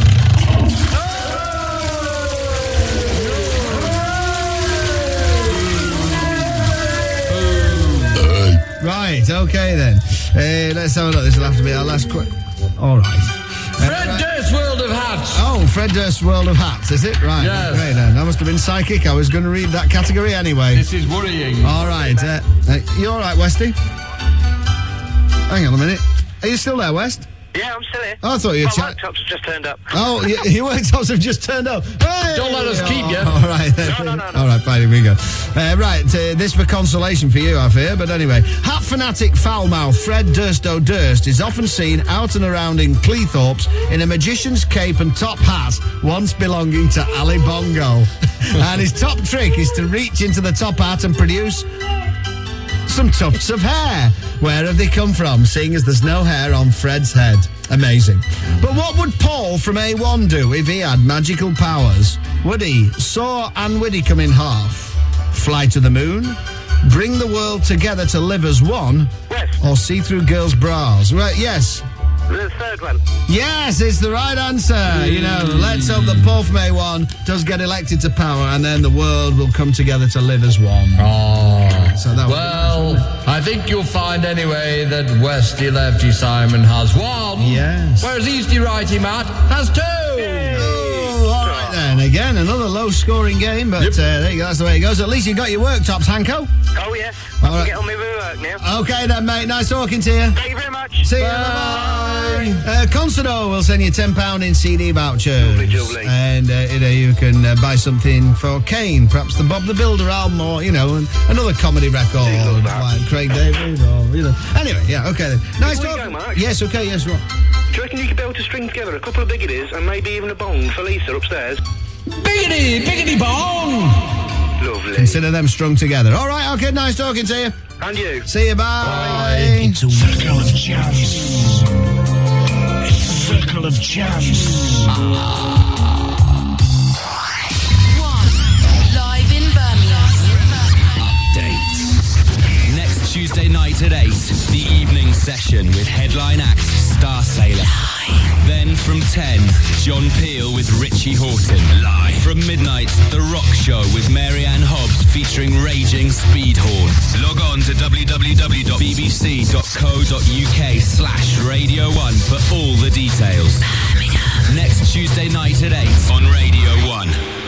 Right, okay then. Uh, let's have a look. This will have to be our last quick. All right. Fred uh, Durst's World of Hats. Oh, Fred Durst's World of Hats, is it? Right. Yes. Great then. That must have been psychic. I was going to read that category anyway. This is worrying. All right. Uh, uh, you all right, Westy? Hang on a minute. Are you still there, West? Yeah, I'm still here. Oh, I thought you were... My worktops have just turned up. Oh, your, your worktops have just turned up. Hey! Don't let us keep you. All right. No, no, no, no. All right, fine, here we go. Uh, right, uh, this for consolation for you, I fear, but anyway. Hat fanatic foul-mouth Fred Durst O'Durst is often seen out and around in Cleethorpes in a magician's cape and top hat once belonging to Ali Bongo. And his top trick is to reach into the top hat and produce some tufts of hair. Where have they come from, seeing as there's no hair on Fred's head? Amazing. But what would Paul from A one do if he had magical powers? Would he saw Anne Widdecombe in half, fly to the moon, bring the world together to live as one, Yes. or see through girls' bras? Right, yes. The third one. Yes, it's the right answer. You know, let's hope that Paul from A one does get elected to power and then the world will come together to live as one. Oh. So that well, nice, I think you'll find anyway that Westy Lefty Simon has one. Yes. Whereas Easty Righty Matt has two. Oh, all right then. Again, another low-scoring game, but yep. uh, there you go. That's the way it goes. At least you got your worktops, Hanko. Oh, yes. I can right. get on with work now. Okay then, mate. Nice talking to you. Thank you very much. See you. Bye. Uh, Consuelo will send you ten pounds in C D vouchers. Lovely, lovely. And uh, you know, you can uh, buy something for Kane, perhaps the Bob the Builder album, or, you know, an, another comedy record like Craig David, or, you know. Anyway, yeah, okay then. Nice Before talking. you go, Mark, yes, okay, yes, right. do you reckon you could be able to string together a couple of biggities and maybe even a bong for Lisa upstairs? Biggity, biggity bong. Lovely. Consider them strung together. All right, okay, nice talking to you. And you. See you, bye. bye. It's a circle of chance. It's a circle of chance. One, live in Birmingham. Update. Next Tuesday night at eight, the evening session with headline act Star Sailor. Then from ten, John Peel with Richie Horton. Live. From midnight, The Rock Show with Mary Ann Hobbs featuring Raging Speedhorn. Log on to w w w dot b b c dot co dot u k slash Radio one for all the details. Next Tuesday night at eight on Radio one.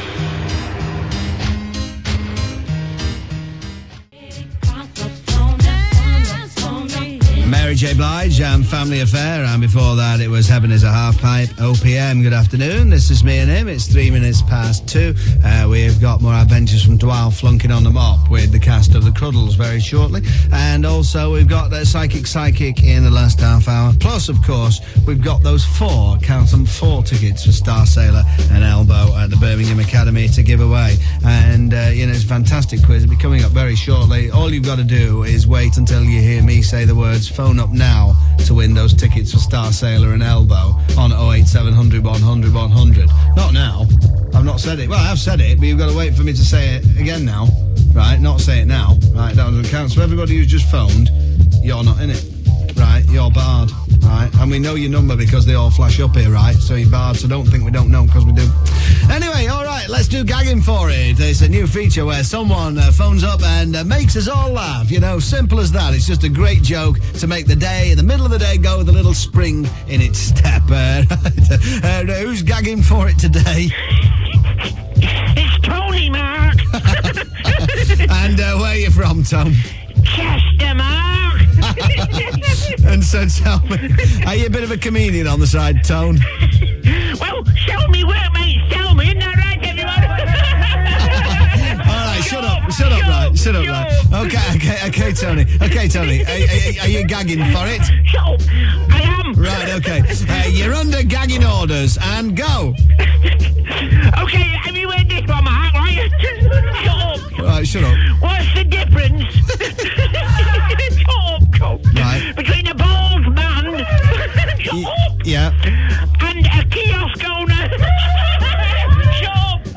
Mary J. Blige and Family Affair, and before that it was Heaven is a Half Pipe, O P M. Good afternoon, this is me and him. It's three minutes past two. Uh, we've got more adventures from Dwal flunking on the mop with the cast of The Cruddles very shortly, and also we've got uh, Psychic Psychic in the last half hour. Plus, of course, we've got those four, count them, four tickets for Star Sailor and Elbow at the Birmingham Academy to give away. And, uh, you know, it's a fantastic quiz. It'll be coming up very shortly. All you've got to do is wait until you hear me say the words phone up now to win those tickets for Star Sailor and Elbow on oh eight seven hundred, one hundred, one hundred. Not now. I've not said it. Well, I have said it, but you've got to wait for me to say it again now. Right, not say it now. Right, that doesn't count. So everybody who's just phoned, you're not in it. Right, you're barred. Right, and we know your number because they all flash up here, right? So you're barred, so don't think we don't know, because we do. Anyway, all right, let's do Gagging for It. It's a new feature where someone uh, phones up and uh, makes us all laugh. You know, simple as that. It's just a great joke to make the day, in the middle of the day, go with a little spring in its step. Uh, right. uh, who's gagging for it today? It's Tony, Mark. And uh, where are you from, Tom? Chester, Mark. And so tell me, are you a bit of a comedian on the side, Tone? Well, show me work, mate. Show me. Isn't that right, everyone? All right, shut up, shut up, right, shut up, right. Okay, okay, okay, Tony. Okay, Tony, are, are, are you gagging for it? Shut up. I am. Right, okay. Uh, you're under gagging orders, and go. Okay, have you heard this one, Mark, right? Shut up. Right, shut up. What's the difference? Shut up, shut up. Right. Between a bald man shut y- up, yeah. and a kiosk owner. Shut up,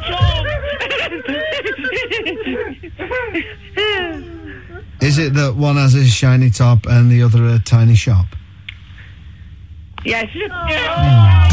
shut up. Is it that one has a shiny top and the other a tiny shop? Yes. Mm.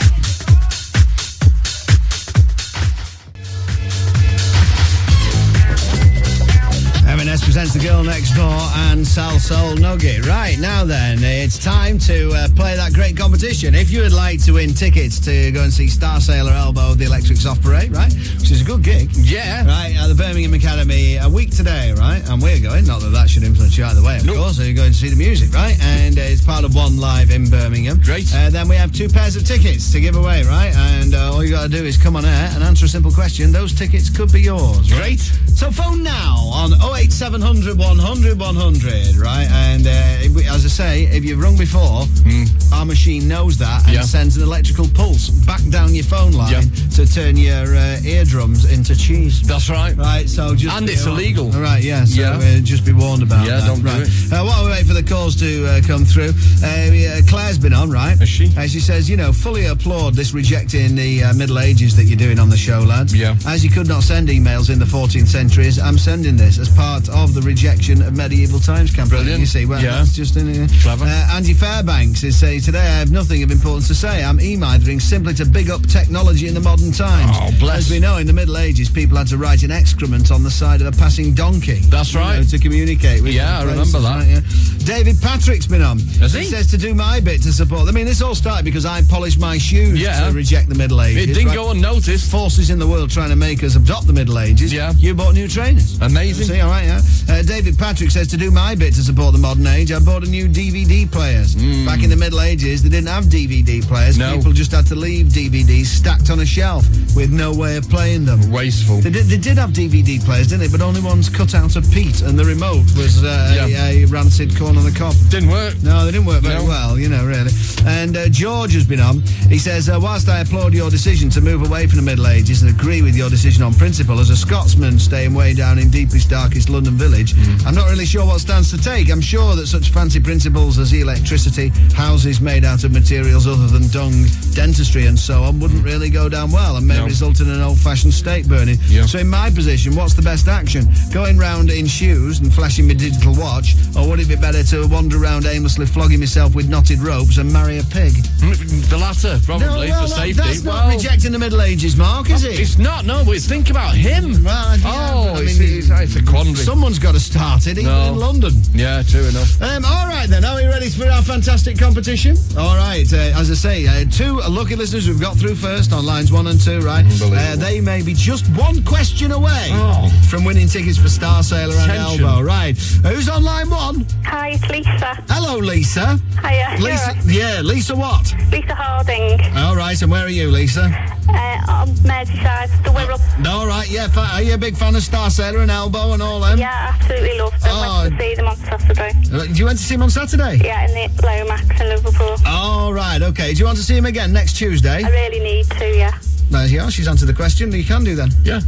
M and S presents The Girl Next Door and Sal Soul Nugget. Right, now then, it's time to uh, play that great competition. If you would like to win tickets to go and see Star Sailor Elbow, the Electric Soft Parade, right, which is a good gig. Yeah. Right, at the Birmingham Academy a week today, right, and we're going, not that that should influence you either way, of nope. course, so you're going to see the music, right, and uh, it's part of One Live in Birmingham. Great. Uh, then we have two pairs of tickets to give away, right, and uh, all you got to do is come on air and answer a simple question. Those tickets could be yours, right? Great. So phone now on oh eight seven hundred one hundred one hundred, right? And uh, as I say, if you've rung before, mm. our machine knows that and yeah. sends an electrical pulse back down your phone line yeah. to turn your uh, eardrums into cheese. That's right. Right, so just... And it's illegal. Right, yeah, so yeah. Uh, just be warned about yeah, that. don't right. do it. Uh, while we wait for the calls to uh, come through, uh, Claire's been on, right? Has she? Uh, she says, you know, fully applaud this rejecting the uh, Middle Ages that you're doing on the show, lads. Yeah. As you could not send emails in the fourteenth centuries, I'm sending this as part of the rejection of medieval times campaign. Brilliant. You see, well, yeah. that's just in here. Clever. Uh, Andy Fairbanks is saying, today I have nothing of importance to say. I'm e-mithering simply to big up technology in the modern times. Oh, bless. As we know, in the Middle Ages, people had to write an excrement on the side of a passing donkey. That's right. Know, to communicate with Yeah, I places, remember that. Right, yeah. David Patrick's been on. Has he? He says to do my bit to support. I mean, this all started because I polished my shoes yeah. to reject the Middle Ages. It didn't right? go unnoticed. Forces in the world trying to make us adopt the Middle Ages. Yeah. You bought new trainers. Amazing. See, all right, yeah. Uh, David Patrick says to do my bit to support the modern age, I bought a new D V D players. Mm. Back in the Middle Ages, they didn't have D V D players. No. People just had to leave D V Ds stacked on a shelf with no way of playing them. Wasteful. They did, they did have D V D players, didn't they? But only ones cut out of peat, and the remote was uh, yeah. a, a rancid corn on the cob. Didn't work. No, they didn't work very no. well, you know, really. And uh, George has been on. He says, uh, whilst I applaud your decision to move away from the Middle Ages and agree with your decision on principle, as a Scotsman staying way down in deepest, darkest London village, mm. I'm not really sure what stance to take. I'm sure that such fancy principles as electricity, houses made out of materials other than dung, dentistry and so on wouldn't really go down well and may no. result in an old-fashioned stake burning. Yeah. So in my position, what's the best action? Going round in shoes and flashing my digital watch, or would it be better to wander around aimlessly flogging myself with knotted ropes and marry a pig? The latter, probably, no, well, for that, safety. That's not well, rejecting the Middle Ages, Mark, is it? It's not, no, but it's think about him. Well, yeah, oh, I mean, it's, it's, it's a quandary. Someone's got to start it, even no. in London. Yeah, true enough. Um, all right, then. Are we ready for our fantastic competition? All right. Uh, as I say, uh, two lucky listeners we've got through first on lines one and two, right? Uh, they may be just one question away oh. from winning tickets for Star Sailor and Tension. Elbow. Right. Who's on line one? Hi, it's Lisa. Hello, Lisa. Hiya. Lisa. Yeah, Lisa what? Lisa Harding. All right, and where are you, Lisa? Uh, on Merseyside, the Wirral. All right, yeah. Fa- are you a big fan of Star Sailor and Elbow and all them? Yeah, absolutely love them. Oh. Went to see them on Saturday. Uh, you went to see him on Saturday? Yeah, in the Lomax in Liverpool. All right, okay. Do you want to see him again next Tuesday? I really need to, yeah. There you are. She's answered the question. You can do then. Yeah.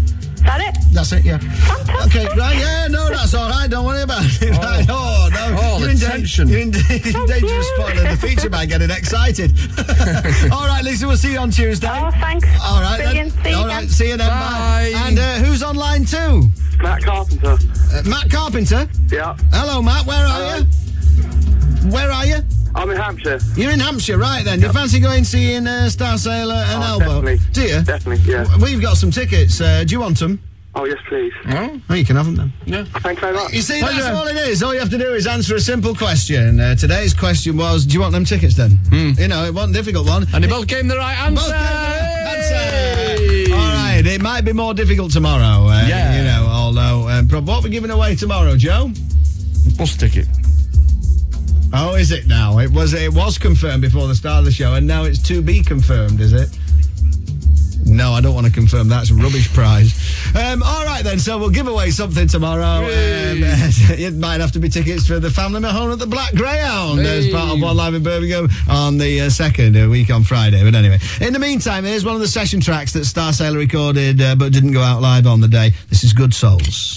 that it? That's it, yeah. Okay, right, yeah, no, that's all right. Don't worry about it. Oh, right, oh no. Oh, you're the in da- tension. You're in da- dangerous spot of the feature man getting excited. All right, Lisa, we'll see you on Tuesday. Oh, thanks. All right, Brilliant. then. See you All then. right, see you then. Bye. And uh, who's on line two? Matt Carpenter. Uh, Matt Carpenter? Yeah. Hello, Matt. Where are Hello. you? Where are you? I'm in Hampshire. You're in Hampshire, right then. You fancy going seeing uh, Star Sailor and Oh, Elbow? definitely. Do you? Definitely, yeah. We've got some tickets. Uh, do you want them? Oh, yes, please. Oh, Oh, you can have them then. yeah. Thanks very much. You see, Pleasure. that's all it is. All you have to do is answer a simple question. Uh, today's question was, do you want them tickets then? You know, it wasn't a difficult one. And they both gave the right answer. Both gave the right answer. All right, it might be more difficult tomorrow. Uh, Yeah. You know, although, um, prob- what are we giving away tomorrow, Joe? Bus ticket. Oh, is it now? It was it was confirmed before the start of the show, and now it's to be confirmed, is it? No, I don't want to confirm. That's a rubbish prize. Um, all right, then. So we'll give away something tomorrow. Um, it might have to be tickets for the family Mahone at the Black Greyhound as part of One Live in Birmingham on the uh, second uh, week on Friday. But anyway, in the meantime, here's one of the session tracks that Star Sailor recorded uh, but didn't go out live on the day. This is Good Souls.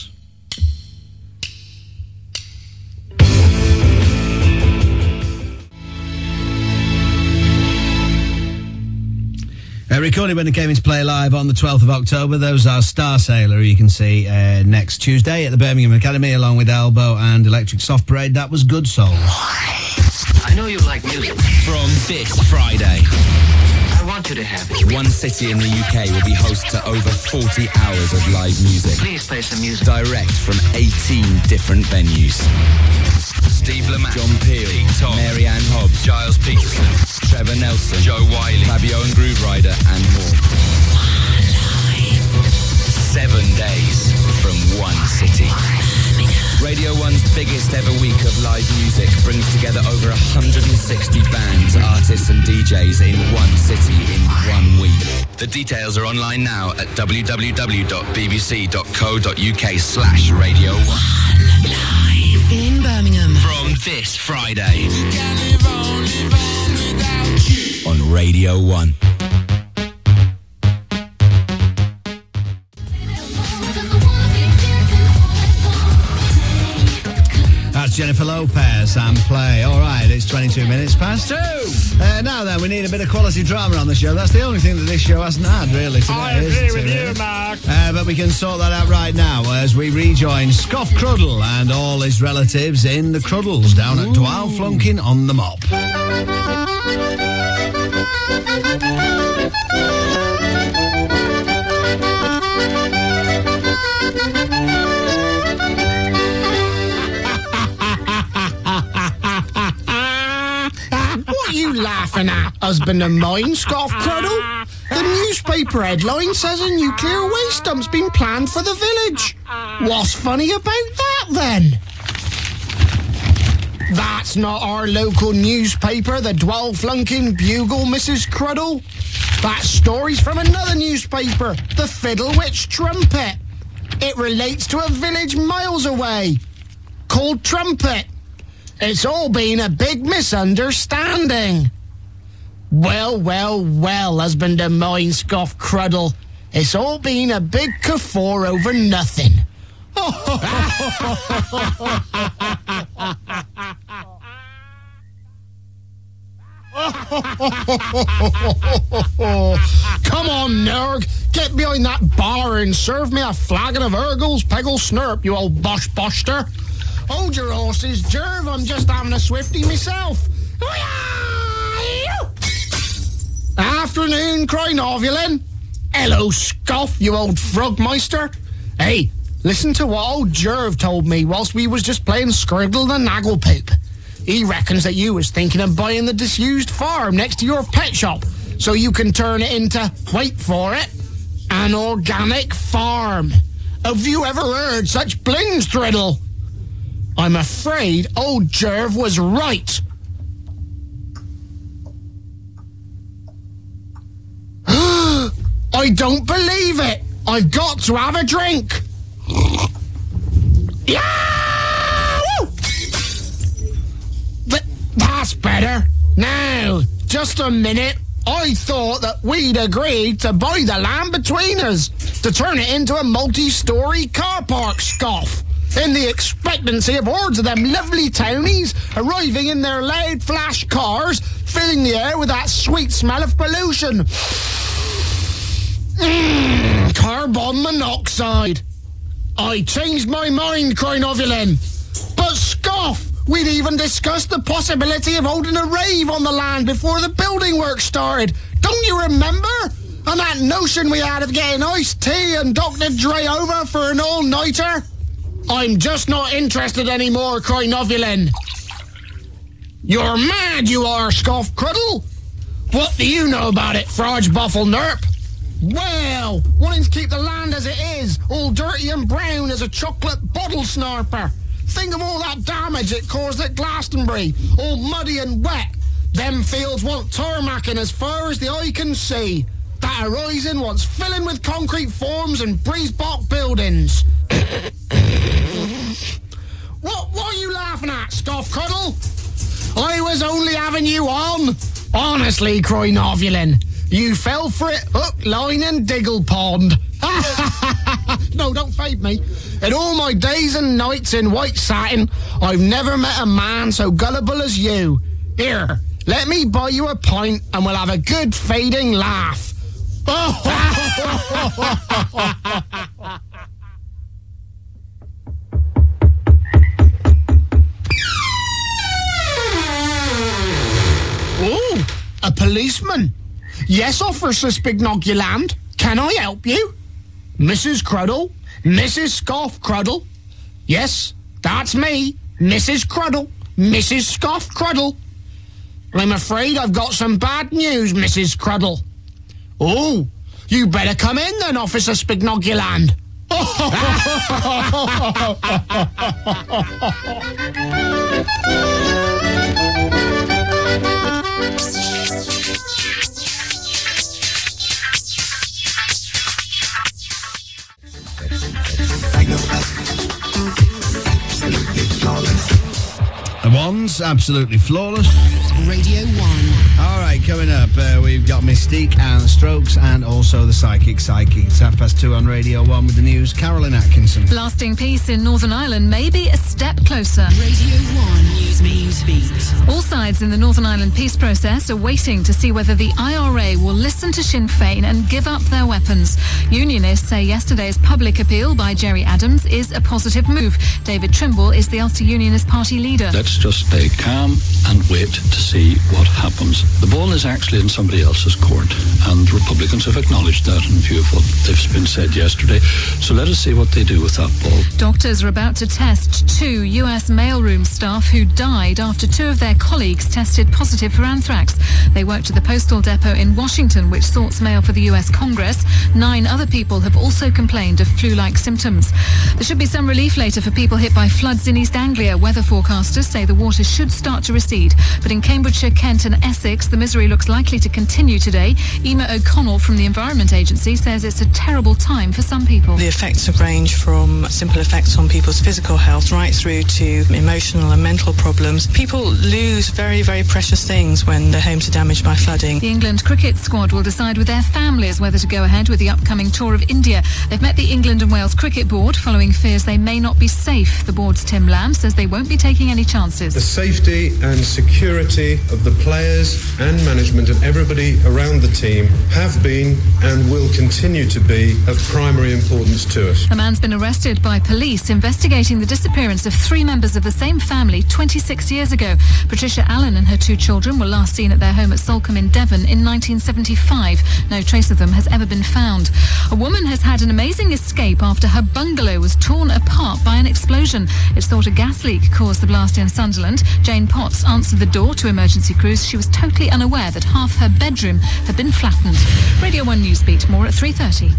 Uh, recorded when it came into play live on the twelfth of October. Those are Star Sailor, who you can see uh, next Tuesday at the Birmingham Academy, along with Elbow and Electric Soft Parade. That was Good Souls. I know you like music. From this Friday, I want you to have it. one city in the U K will be host to over forty hours of live music. Please play some music. Direct from eighteen different venues. Steve Lamacq, John Peel, Pete Tong, Mary Ann Hobbs, Giles Peterson, Trevor Nelson, Joe Wiley, Fabio and Groove Rider, and more. Seven days from one city. Radio One's biggest ever week of live music brings together over one hundred sixty bands, artists and D Js in one city in one week. The details are online now at www.bbc.co.uk slash Radio One. In Birmingham. From this Friday. On Radio One. That's Jennifer Lopez and Play. All right, it's twenty-two minutes past two. Uh, now then, we need a bit of quality drama on the show. That's the only thing that this show hasn't had, really, today. I agree isn't with it, you, really? Mark. Uh, but we can sort that out right now as we rejoin Scoff Cruddle and all his relatives in the Cruddles down at Dwal Flunkin on the Mop. What are you laughing at, husband of mine, Scoff Cruddle? The newspaper headline says a nuclear waste dump's been planned for the village. What's funny about that, then? That's not our local newspaper, the Dwal Flunkin Bugle, Missus Cruddle. That story's from another newspaper, the Fiddlewitch Trumpet. It relates to a village miles away, called Trumpet. It's all been a big misunderstanding. Well, well, well, husband of mine, Scoff Cruddle. It's all been a big guffaw over nothing. Come on, Nerg. Get behind that bar and serve me a flagon of Urgel's Peggle Snurp, you old bosh boshter. Hold your horses, Jerv. I'm just having a swifty myself. Afternoon, Crinovulan. Hello, Scoff, you old frogmeister. Hey, listen to what old Jerv told me whilst we was just playing Scriddle the Nagglepoop. He reckons that you was thinking of buying the disused farm next to your pet shop so you can turn it into, wait for it, an organic farm. Have you ever heard such blings, Thriddle? I'm afraid old Jerv was right. I don't believe it. I've got to have a drink. Yeah! Th- that's better. Now, just a minute. I thought that we'd agreed to buy the land between us, to turn it into a multi-storey car park, Scoff, in the expectancy of hordes of them lovely townies arriving in their loud flash cars, filling the air with that sweet smell of pollution. Mm, carbon monoxide. I changed my mind, Crinovilin. But Scoff, we'd even discussed the possibility of holding a rave on the land before the building work started. Don't you remember? And that notion we had of getting iced tea and Doctor Dre over for an all-nighter? I'm just not interested anymore, Crinovilin. You're mad, you are, Scoff Cruddle. What do you know about it, Frodge Buffle Nerp? Well, wanting to keep the land as it is, all dirty and brown as a chocolate bottle snarper. Think of all that damage it caused at Glastonbury, all muddy and wet. Them fields want tarmacking as far as the eye can see. That horizon wants filling with concrete forms and breeze-block buildings. What, what are you laughing at, Scoff Cuddle? I was only having you on. Honestly, Crinovilin, you fell for it hook, line and diggle pond. No, don't fade me. In all my days and nights in white satin, I've never met a man so gullible as you. Here, let me buy you a pint and we'll have a good fading laugh. Oh, a policeman. Yes, Officer Spignoculand. Can I help you? Missus Cruddle? Missus Scoff Cruddle? Yes, that's me, Missus Cruddle. Missus Scoff Cruddle. I'm afraid I've got some bad news, Missus Cruddle. Oh, you better come in then, Officer Spignoculand. The ones, absolutely flawless. Radio one. All right, coming up, uh, we've got Mystique and Strokes and also the Psychic Psychic. It's half past two on Radio one with the news. Carolyn Atkinson. Lasting peace in Northern Ireland may be a step closer. Radio one News News Beat. All sides in the Northern Ireland peace process are waiting to see whether the I R A will listen to Sinn Féin and give up their weapons. Unionists say yesterday's public appeal by Gerry Adams is a positive move. David Trimble is the Ulster Unionist Party leader. Let's just stay calm and wait to see what happens. The ball is actually in somebody else's court, and Republicans have acknowledged that in view of what they've been said yesterday. So let us see what they do with that ball. Doctors are about to test two U S mailroom staff who died after two of their colleagues tested positive for anthrax. They worked at the postal depot in Washington, which sorts mail for the U S Congress. Nine other people have also complained of flu-like symptoms. There should be some relief later for people hit by floods in East Anglia. Weather forecasters say the water should start to recede. But in Cambridgeshire, Kent and Essex, the misery looks likely to continue today. Emma O'Connell from the Environment Agency says it's a terrible time for some people. The effects have ranged from simple effects on people's physical health right through to emotional and mental problems. People lose very, very precious things when their homes are damaged by flooding. The England cricket squad will decide with their families whether to go ahead with the upcoming tour of India. They've met the England and Wales Cricket Board following fears they may not be safe. The board's Tim Lamb says they won't be taking any chances. The safety and security of the players and management and everybody around the team have been and will continue to be of primary importance to us. A man's been arrested by police investigating the disappearance of three members of the same family twenty-six years ago. Patricia Allen and her two children were last seen at their home at Salcombe in Devon in nineteen seventy-five. No trace of them has ever been found. A woman has had an amazing escape after her bungalow was torn apart by an explosion. It's thought a gas leak caused the blast in Sunderland. Jane Potts answered the door to emergency crews. She was totally unaware that half her bedroom had been flattened. Radio one Newsbeat, more at three thirty.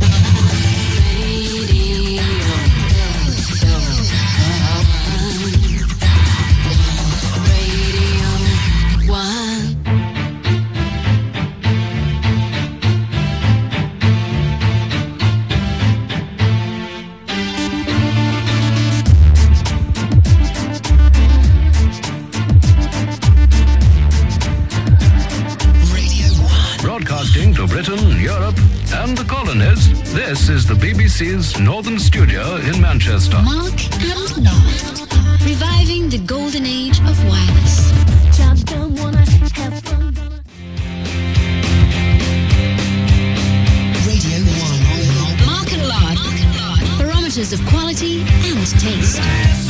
Broadcasting to Britain, Europe, and the colonies, this is the B B C's Northern Studio in Manchester. Mark and Lord, reviving the golden age of wireless. Radio one. Mark and Lord, barometers of quality and taste.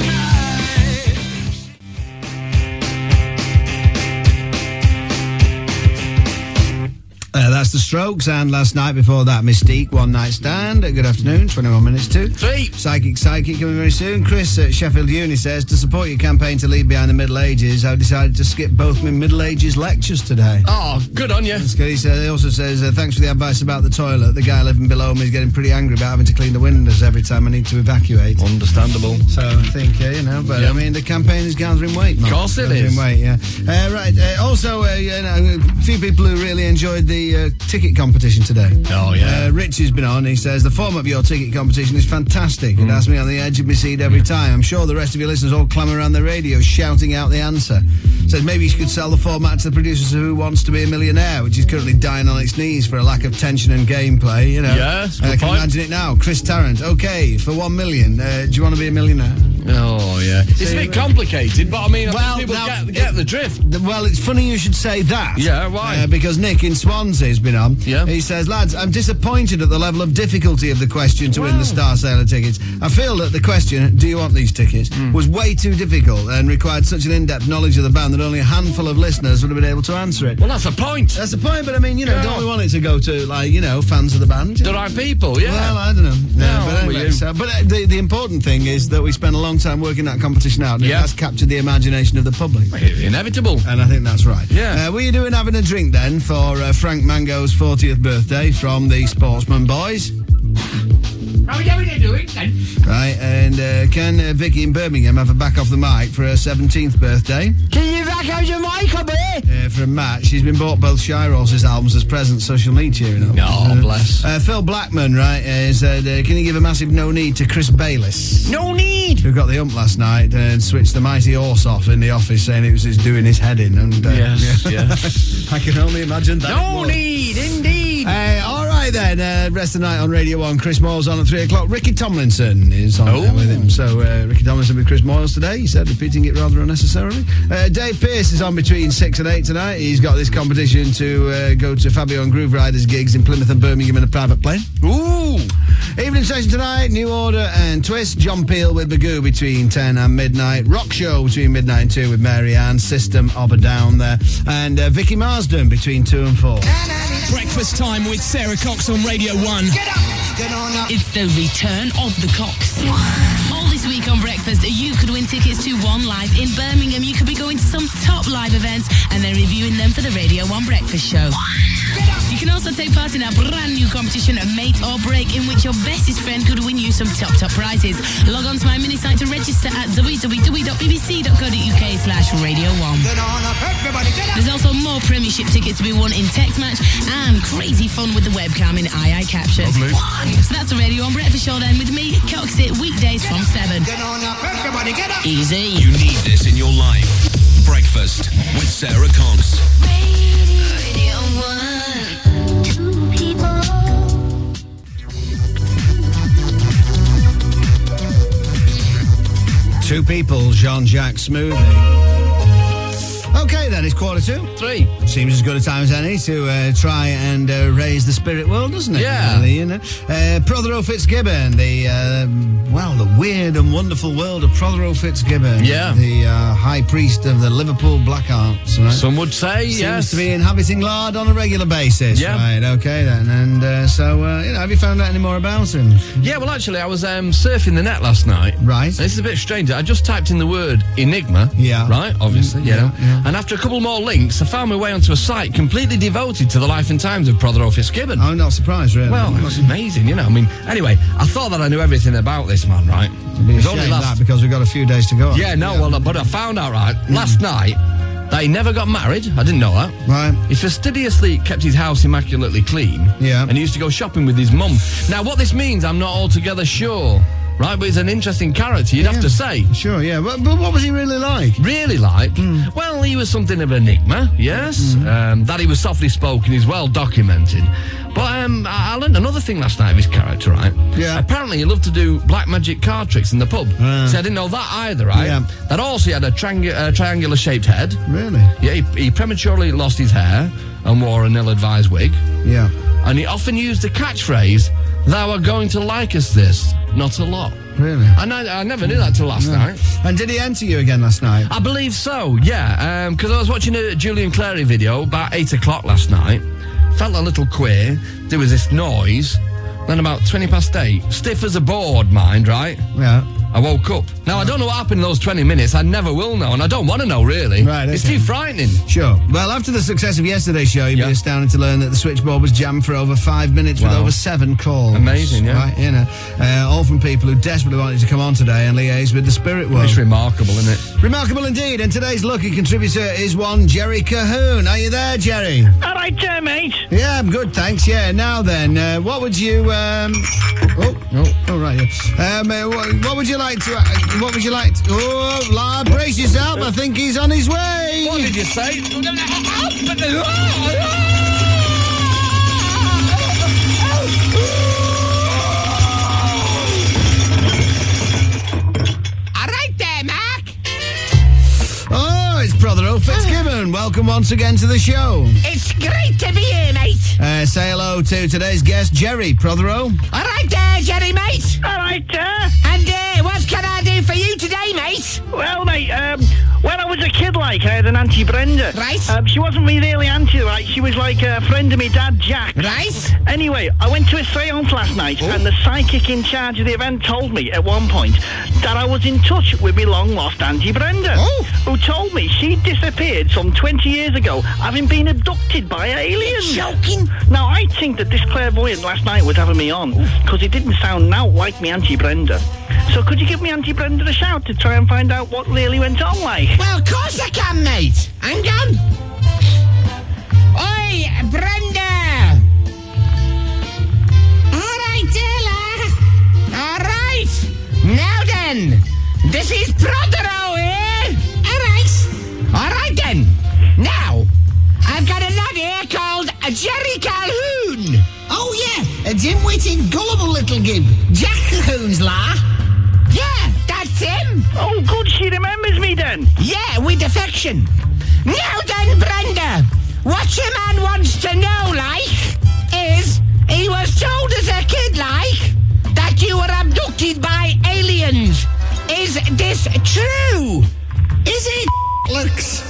Uh, that's the Strokes, and last night before that, Mystique, One Night Stand. Uh, good afternoon, twenty-one minutes to. Three. Psychic Psychic coming very soon. Chris at Sheffield Uni says, to support your campaign to leave behind the Middle Ages, I've decided to skip both my Middle Ages lectures today. Oh, good on you. That's good. He, said, he also says, uh, thanks for the advice about the toilet. The guy living below me is getting pretty angry about having to clean the windows every time I need to evacuate. Understandable. So I think, uh, you know, but Yep. I mean, the campaign is gathering weight, Mark. Of course it gathering is. weight, yeah. Uh, right, uh, also, uh, you know, a few people who really enjoyed the uh, ticket competition today. Oh, yeah. Uh, Rich has been on. He says, the form of your ticket competition is fantastic. It has me on the edge of my seat every time. I'm sure the rest of your listeners all clamour around the radio shouting out the answer. Says maybe you could sell the format to the producers of Who Wants to Be a Millionaire, which is currently dying on its knees for a lack of tension and gameplay, you know. Yes, uh, good can point. imagine it now. Chris Tarrant, okay, for one million, uh, do you want to be a millionaire? Oh, yeah. It's a bit complicated, but I mean, I Well, think people now, get, get the drift. Well, it's funny you should say that. Yeah, why? Uh, because Nick in Swansea has been on. Yeah. He says, lads, I'm disappointed at the level of difficulty of the question to win the Star Sailor tickets. I feel that the question, do you want these tickets, Mm. was way too difficult and required such an in-depth knowledge of the band that only a handful of listeners would have been able to answer it. Well, that's the point. That's the point, but I mean, you know, Yeah. don't we want it to go to, like, you know, fans of the band? The right people, yeah. Well, I don't know. No, but I'm with anyway, you. so, but uh, the, the important thing is that we spent a long time working that competition out, and Yeah. it has captured the imagination of the public. Inevitable. And I think that's right. Yeah. Uh, were you doing having a drink then for uh, Frank Mango's fortieth birthday from the Sportsman Boys? How are you doing then? Right, and uh, can uh, Vicky in Birmingham have a back off the mic for her seventeenth birthday? Can you back out your mic up here? Uh, from Matt, she's been bought both Shy Ross's albums as presents, so she'll need cheering up. Oh, Uh, bless. Uh, Phil Blackman, right, uh, said, uh, can you give a massive no need to Chris Bayliss? No need. Who got the ump last night and switched the mighty horse off in the office, saying it was just doing his head in. And, uh, Yes, yeah. yes. I can only imagine that. No it would. need, indeed. Uh, all right then, uh, rest of the night on Radio one. Chris Moyles on at three o'clock. Ricky Tomlinson is on Oh. there with him. So uh, Ricky Tomlinson with Chris Moyles today. He said, repeating it rather unnecessarily. Uh, Dave Pearce is on between six and eight tonight. He's got this competition to uh, go to Fabio and Groove Riders gigs in Plymouth and Birmingham in a private plane. Ooh. Evening session tonight, New Order and Twist. John Peel with Magoo between ten and midnight. Rock Show between midnight and two with Mary Ann. System of a Down there. And uh, Vicky Marsden between two and four. Breakfast time with Sarah Cox on Radio one. Get up! Get on up! It's the return of the Cox. All this week on Breakfast, you could win tickets to One Live in Birmingham. You could be going to some top live events and then reviewing them for the Radio one Breakfast Show. You can also take part in our brand new competition, Mate or Break, in which your bestest friend could win you some top, top prizes. Log on to my mini site to register at w w w dot b b c dot co dot u k slash radio one. Get on up, everybody, get up! There's also more Premiership tickets to be won in text match and crazy fun with the webcam in Aye Aye Capture. Lovely. So that's the Radio one Breakfast Show then with me, Cox It, weekdays from seven. Get on up, everybody, get up! Easy. You need this in your life. Breakfast with Sarah Cox. Radio one. Two people. Two people, Jean-Jacques Smoothie. Okay, then, it's quarter two. Three. Seems as good a time as any to uh, try and uh, raise the spirit world, doesn't it? Yeah. Really, you know? Uh, Prothero Fitzgibbon, the, um, well, the weird and wonderful world of Prothero Fitzgibbon. Yeah. The uh, high priest of the Liverpool Black Arts, right? Some would say, Seems yes. to be inhabiting Lard on a regular basis. Yeah. Right, okay, then. And uh, so, uh, you know, have you found out any more about him? Yeah, well, actually, I was um, surfing the net last night. Right. And this is a bit strange. I just typed in the word Enigma. Yeah. Right, obviously, Mm, you yeah, know. yeah. And after a couple more links, I found my way onto a site completely devoted to the life and times of Prothero Fitzgibbon. I'm not surprised, really. Well, it was amazing, you know. I mean, anyway, I thought that I knew everything about this man, right? It'd be a It was shame only last- that because we've got a few days to go. Yeah, no, well, but I found out, right, last night, that he never got married. I didn't know that. Right. He fastidiously kept his house immaculately clean. Yeah. And he used to go shopping with his mum. Now, what this means, I'm not altogether sure. right? But he's an interesting character, you'd Yeah. have to say. Sure, yeah. But, but what was he really like? Really like? Mm. Well, he was something of an enigma, yes. Um, that he was softly spoken is well documented. But um, I I learned another thing last night of his character, right? Yeah. Apparently he loved to do black magic card tricks in the pub. Ah. See, I didn't know that either, right? Yeah. That also he had a triangu- uh, triangular-shaped head. Really? Yeah, he, he prematurely lost his hair and wore an ill-advised wig. Yeah. And he often used the catchphrase, "Thou are going to like us this, not a lot." Really? And I, I never knew that till last No. night. And did he enter you again last night? I believe so, yeah. Because I was watching a Julian Clary video about eight o'clock last night. Felt a little queer. There was this noise. Then about twenty past eight, stiff as a board, mind, right? Yeah. I woke up. Now, I don't know what happened in those twenty minutes. I never will know, and I don't want to know, really. Right, It's okay. too frightening. Sure. Well, after the success of yesterday's show, you'd Yeah. be astounded to learn that the switchboard was jammed for over five minutes with Wow. over seven calls. Amazing, yeah. Right, you know. Uh, all from people who desperately wanted to come on today and liaise with the spirit world. It's remarkable, isn't it? Remarkable indeed. And today's lucky contributor is one Jerry Cahoon. Are you there, Jerry? All right, there, mate. Yeah, I'm good, thanks. Yeah, now then, uh, what would you... Um... Oh, oh, oh, right, yeah. Um, uh, what, what would you like to... Uh, what would you like to... Oh, lad, brace yourself. I think he's on his way. What did you say? All right there, Mark. Oh, it's Brother O Fitzgibbon. Welcome once again to the show. It's great to be here, mate. Uh, say hello to today's guest, Jerry. Brother O. All right there, Jerry, mate. All right, there. And uh, what can I do for you today, mate? Well, mate, um, when I was a kid, like, I had an Auntie Brenda. Right. Um, she wasn't me really auntie, right? She was like a friend of my dad, Jack. Right. Anyway, I went to a seance last night, and the psychic in charge of the event told me at one point that I was in touch with my long-lost Auntie Brenda, Oh. who told me she disappeared some twenty years ago, having been abducted by aliens. Joking. Now, I think that this clairvoyant last night was having me on, because it didn't sound now like me Auntie Brenda. So could you give me Auntie Brenda a shout to try and find out what really went on, like? Well, of course I can, mate. Hang on. Oi, Brenda. All right, Della. All right. Now then, this is Prodero here. All right. All right then. Now, I've got a lad here called uh, Jerry Calhoun. Oh, yeah, a dim-witted, gullible little gib. Jack Cahoon's la. Yeah, that's him. Oh, good, she remembers me then. Yeah, with affection. Now then, Brenda, what your man wants to know, like, is he was told as a kid, like, that you were abducted by aliens. Is this true? Is it, Lux?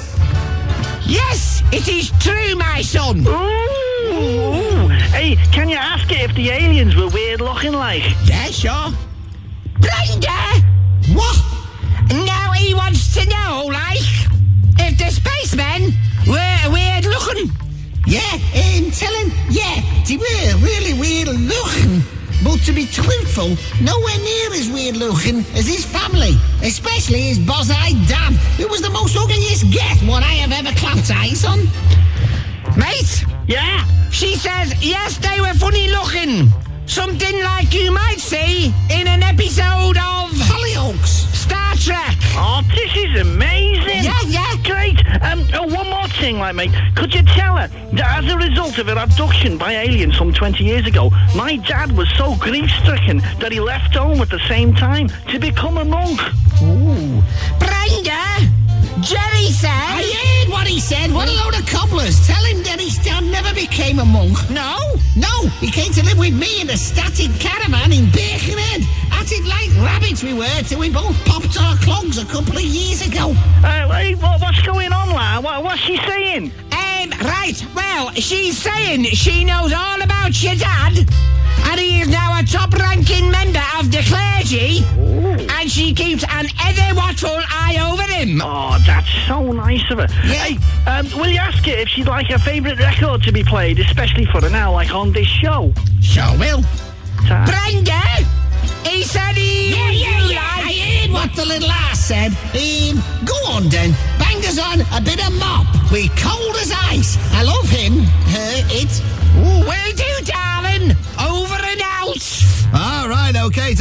Yes, it is true, my son. Ooh, ooh. Hey, can you ask her if the aliens were weird looking, like? Yeah, sure. Brenda! What? Now he wants to know, like, if the spacemen were weird looking. Yeah, um, tell him, yeah, they were really weird looking. But to be truthful, nowhere near as weird looking as his family, especially his boss-eyed dad, who was the most ugliest get what I have ever clapped eyes on. Mate? Yeah? She says, yes, they were funny looking. Something like you might see in an episode of Hollyoaks. Star Trek. Oh, this is amazing. Yeah, yeah. Great. Um, oh, one more thing, like, mate. Could you tell her that as a result of her abduction by aliens some twenty years ago, my dad was so grief-stricken that he left home at the same time to become a monk? Ooh. Brenda, Jerry says... I heard what he said. What a load of cobblers. Tell him that his dad never became a monk. No? No, he came to live with me in a static caravan in Birkenhead. Acted like rabbits we were till we both popped our clogs a couple of years ago. Uh, hey, what, what's going on, lad? What, what's she saying? Um, right, well, she's saying she knows all about your dad, and he is now a top-ranking member of the clergy, Ooh. And she keeps an ever-watchful eye over him. Oh, that's so nice of her. Yeah. Hey, um, will you ask her if she'd like her favourite record to be played, especially for her now, like on this show? Sure will. Ta- Brenda, he said he... Yeah, yeah, yeah, I heard what the little ass said. Um, go on then, bang us on a bit of mop. We cold as ice. I love him, her, it. Will do, darling. Over and out. All right, okay, time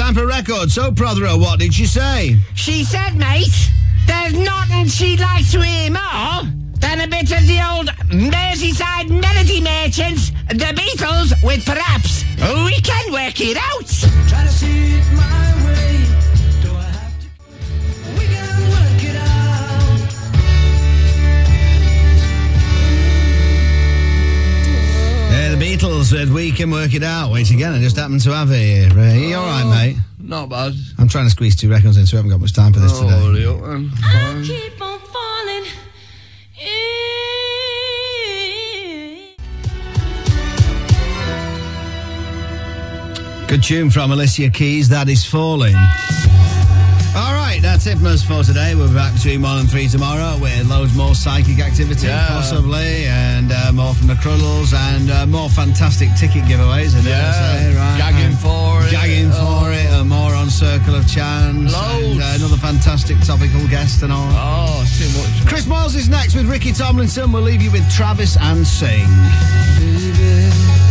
time for a record. So, Prothero, what did she say? She said, mate, there's nothing she'd like to hear more than a bit of the old Merseyside Melody Merchants, the Beatles, with perhaps We Can Work It Out. Try to see it my way. Do I have to? We can work it out. Yeah, the Beatles with We Can Work It Out. Wait again, I just happened to have it here. Are you all right, mate? Not bad. I'm trying to squeeze two records in, so we haven't got much time for this today. Oh, Leo, um, fine. Keep on falling. Good tune from Alicia Keys, That Is Falling. All right, that's it from us for today. We'll be back between one and three tomorrow with loads more psychic activity, Yeah. possibly, and uh, more from the Cruddles, and uh, more fantastic ticket giveaways. I dare Yeah, say, right? gagging And for it. Gagging Oh. for it, and more on Circle of Chance. Loads. And uh, another fantastic topical guest and all. Oh, too much. Chris Moyles is next with Ricky Tomlinson. We'll leave you with Travis and Sing. Baby.